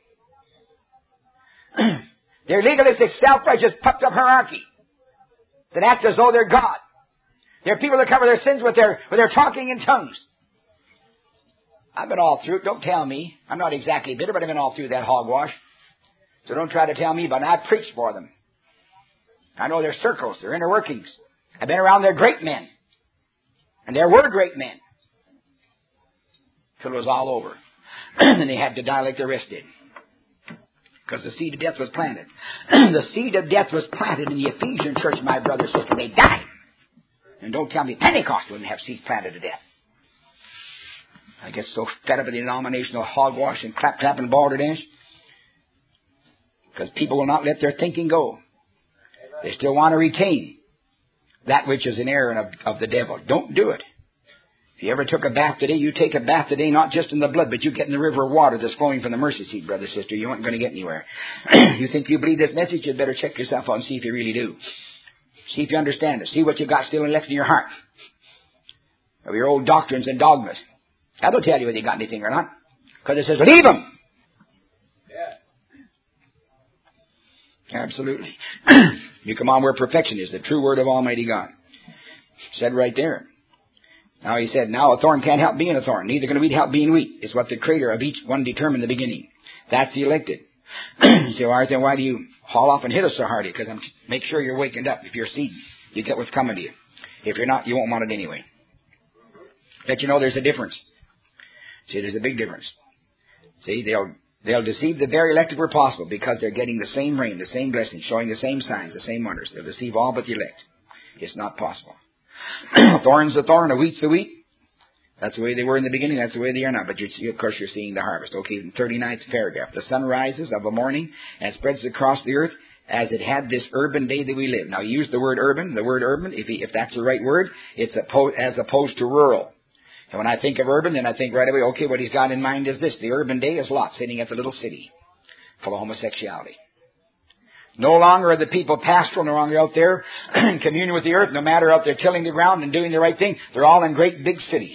Their legalistic, self-righteous, puffed up hierarchy that act as though they're God. They're people that cover their sins with their talking in tongues. I've been all through it. Don't tell me. I'm not exactly bitter, but I've been all through that hogwash. So don't try to tell me about it. I preach for them. I know their circles, their inner workings. I've been around their great men. And there were great men. Till it was all over. And they had to die like the rest did. Because the seed of death was planted. The seed of death was planted in the Ephesian church, my brother and sister. They died. And don't tell me Pentecost wouldn't have seeds planted to death. I get so fed up with the denominational hogwash and clap and balderdash. Because people will not let their thinking go. They still want to retain that which is an error of the devil. Don't do it. If you ever took a bath today, you take a bath today not just in the blood, but you get in the river of water that's flowing from the mercy seat, brother, sister. You aren't going to get anywhere. You think you believe this message, you'd better check yourself out and see if you really do. See if you understand it. See what you've got still left in your heart of your old doctrines and dogmas. That'll tell you whether you got anything or not. Because it says, leave them. Absolutely. You come on where perfection is, the true word of Almighty God. Said right there. Now he said, now a thorn can't help being a thorn. Neither can a wheat help being wheat. It's what the creator of each one determined in the beginning. That's the elected. You say, well, then why do you haul off and hit us so hard? Because make sure you're wakened up. If you're seed, you get what's coming to you. If you're not, you won't want it anyway. Let you know there's a difference. See, there's a big difference. See, they'll deceive the very elect if it were possible because they're getting the same rain, the same blessing, showing the same signs, the same wonders. They'll deceive all but the elect. It's not possible. A thorn's a thorn, a wheat's a wheat. That's the way they were in the beginning, that's the way they are now. But of course you're seeing the harvest. Okay, in 39th paragraph. The sun rises of a morning and spreads across the earth as it had this urban day that we live. Now use the word urban. The word urban, if that's the right word, it's as opposed to rural. And when I think of urban, then I think right away, okay, what he's got in mind is this. The urban day is Lot sitting at the little city full of homosexuality. No longer are the people pastoral, no longer out there in communion with the earth, no matter out there tilling the ground and doing the right thing. They're all in great big cities.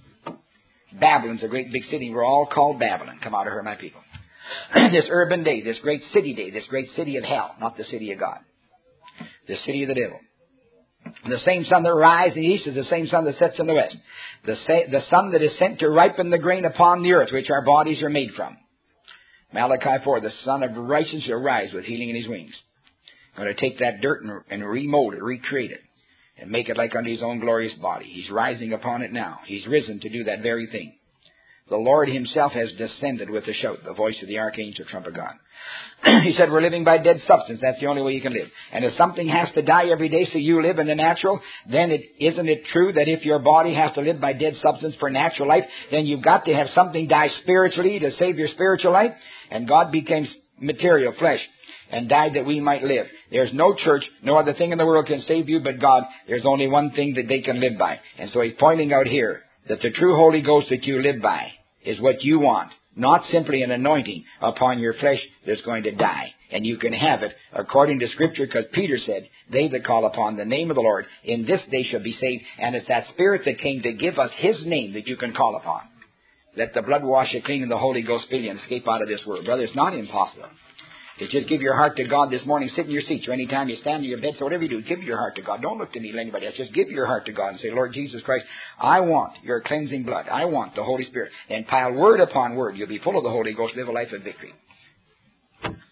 Babylon's a great big city. We're all called Babylon. Come out of her, my people. This urban day, this great day, this great city of hell, not the city of God. The city of the devil. The same sun that rises in the east is the same sun that sets in the west. The sun that is sent to ripen the grain upon the earth, which our bodies are made from. Malachi 4, the Son of Righteousness shall rise with healing in his wings. Going to take that dirt and remold it, recreate it, and make it like unto his own glorious body. He's rising upon it now. He's risen to do that very thing. The Lord himself has descended with a shout, the voice of the archangel, trump of God. He said, we're living by dead substance. That's the only way you can live. And if something has to die every day so you live in the natural, then isn't it true that if your body has to live by dead substance for natural life, then you've got to have something die spiritually to save your spiritual life? And God became material, flesh, and died that we might live. There's no church, no other thing in the world can save you but God. There's only one thing that they can live by. And so he's pointing out here that the true Holy Ghost that you live by is what you want. Not simply an anointing upon your flesh that's going to die. And you can have it according to Scripture, because Peter said, they that call upon the name of the Lord, in this they shall be saved. And it's that Spirit that came to give us His name that you can call upon. Let the blood wash you clean and the Holy Ghost fill you and escape out of this world. Brother, it's not impossible. You just give your heart to God this morning, sit in your seats, or any time you stand in your bed, so whatever you do, give your heart to God. Don't look to me or anybody else. Just give your heart to God and say, Lord Jesus Christ, I want your cleansing blood. I want the Holy Spirit. And pile word upon word. You'll be full of the Holy Ghost. Live a life of victory.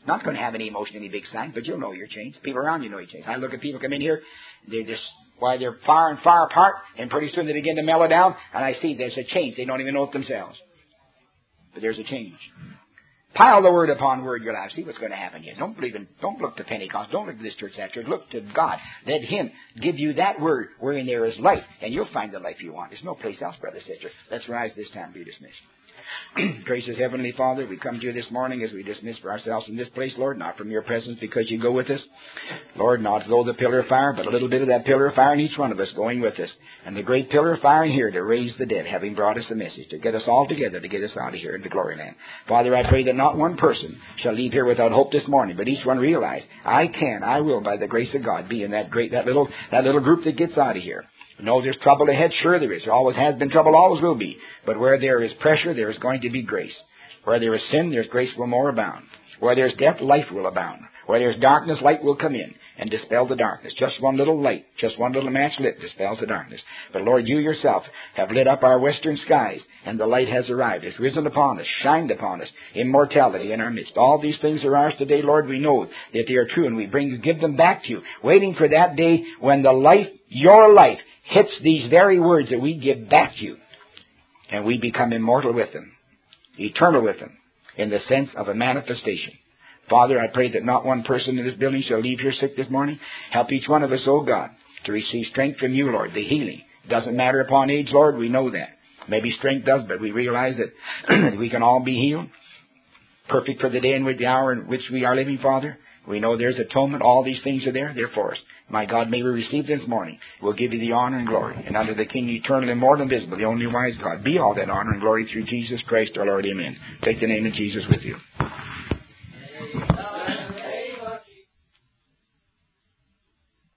Not going to have any emotion, any big sign, but you'll know you're changed. People around you know you're changed. I look at people come in here, they're far and far apart, and pretty soon they begin to mellow down, and I see there's a change. They don't even know it themselves. But there's a change. Pile the word upon word you'll have. See what's going to happen here. Don't look to Pentecost. Don't look to this church, that church. Look to God. Let Him give you that word wherein there is life, and you'll find the life you want. There's no place else, brother, sister. Let's rise this time and be dismissed. Gracious Heavenly Father, we come to you this morning as we dismiss for ourselves from this place, Lord, not from your presence because you go with us. Lord, not as though the pillar of fire, but a little bit of that pillar of fire in each one of us going with us. And the great pillar of fire in here to raise the dead, having brought us a message, to get us all together, to get us out of here into glory land. Father, I pray that not one person shall leave here without hope this morning, but each one realize, I will, by the grace of God, be in that little group that gets out of here. No, there's trouble ahead. Sure there is. There always has been trouble, always will be. But where there is pressure, there is going to be grace. Where there is sin, there's grace will more abound. Where there's death, life will abound. Where there's darkness, light will come in and dispel the darkness. Just one little light, just one little match lit dispels the darkness. But Lord, you yourself have lit up our western skies, and the light has arrived. It's risen upon us, shined upon us, immortality in our midst. All these things are ours today, Lord. We know that they are true, and we give them back to you, waiting for that day when the life, your life, hits these very words that we give back to you, and we become immortal with them, eternal with them, in the sense of a manifestation. Father, I pray that not one person in this building shall leave here sick this morning. Help each one of us, oh God, to receive strength from you, Lord, the healing. It doesn't matter upon age, Lord, we know that. Maybe strength does, but we realize that we can all be healed. Perfect for the day and with the hour in which we are living, Father. We know there's atonement. All these things are there. They're for us. My God, may we receive this morning. We'll give you the honor and glory. And unto the King, eternal, immortal, invisible, the only wise God, be all that honor and glory through Jesus Christ our Lord. Amen. Take the name of Jesus with you.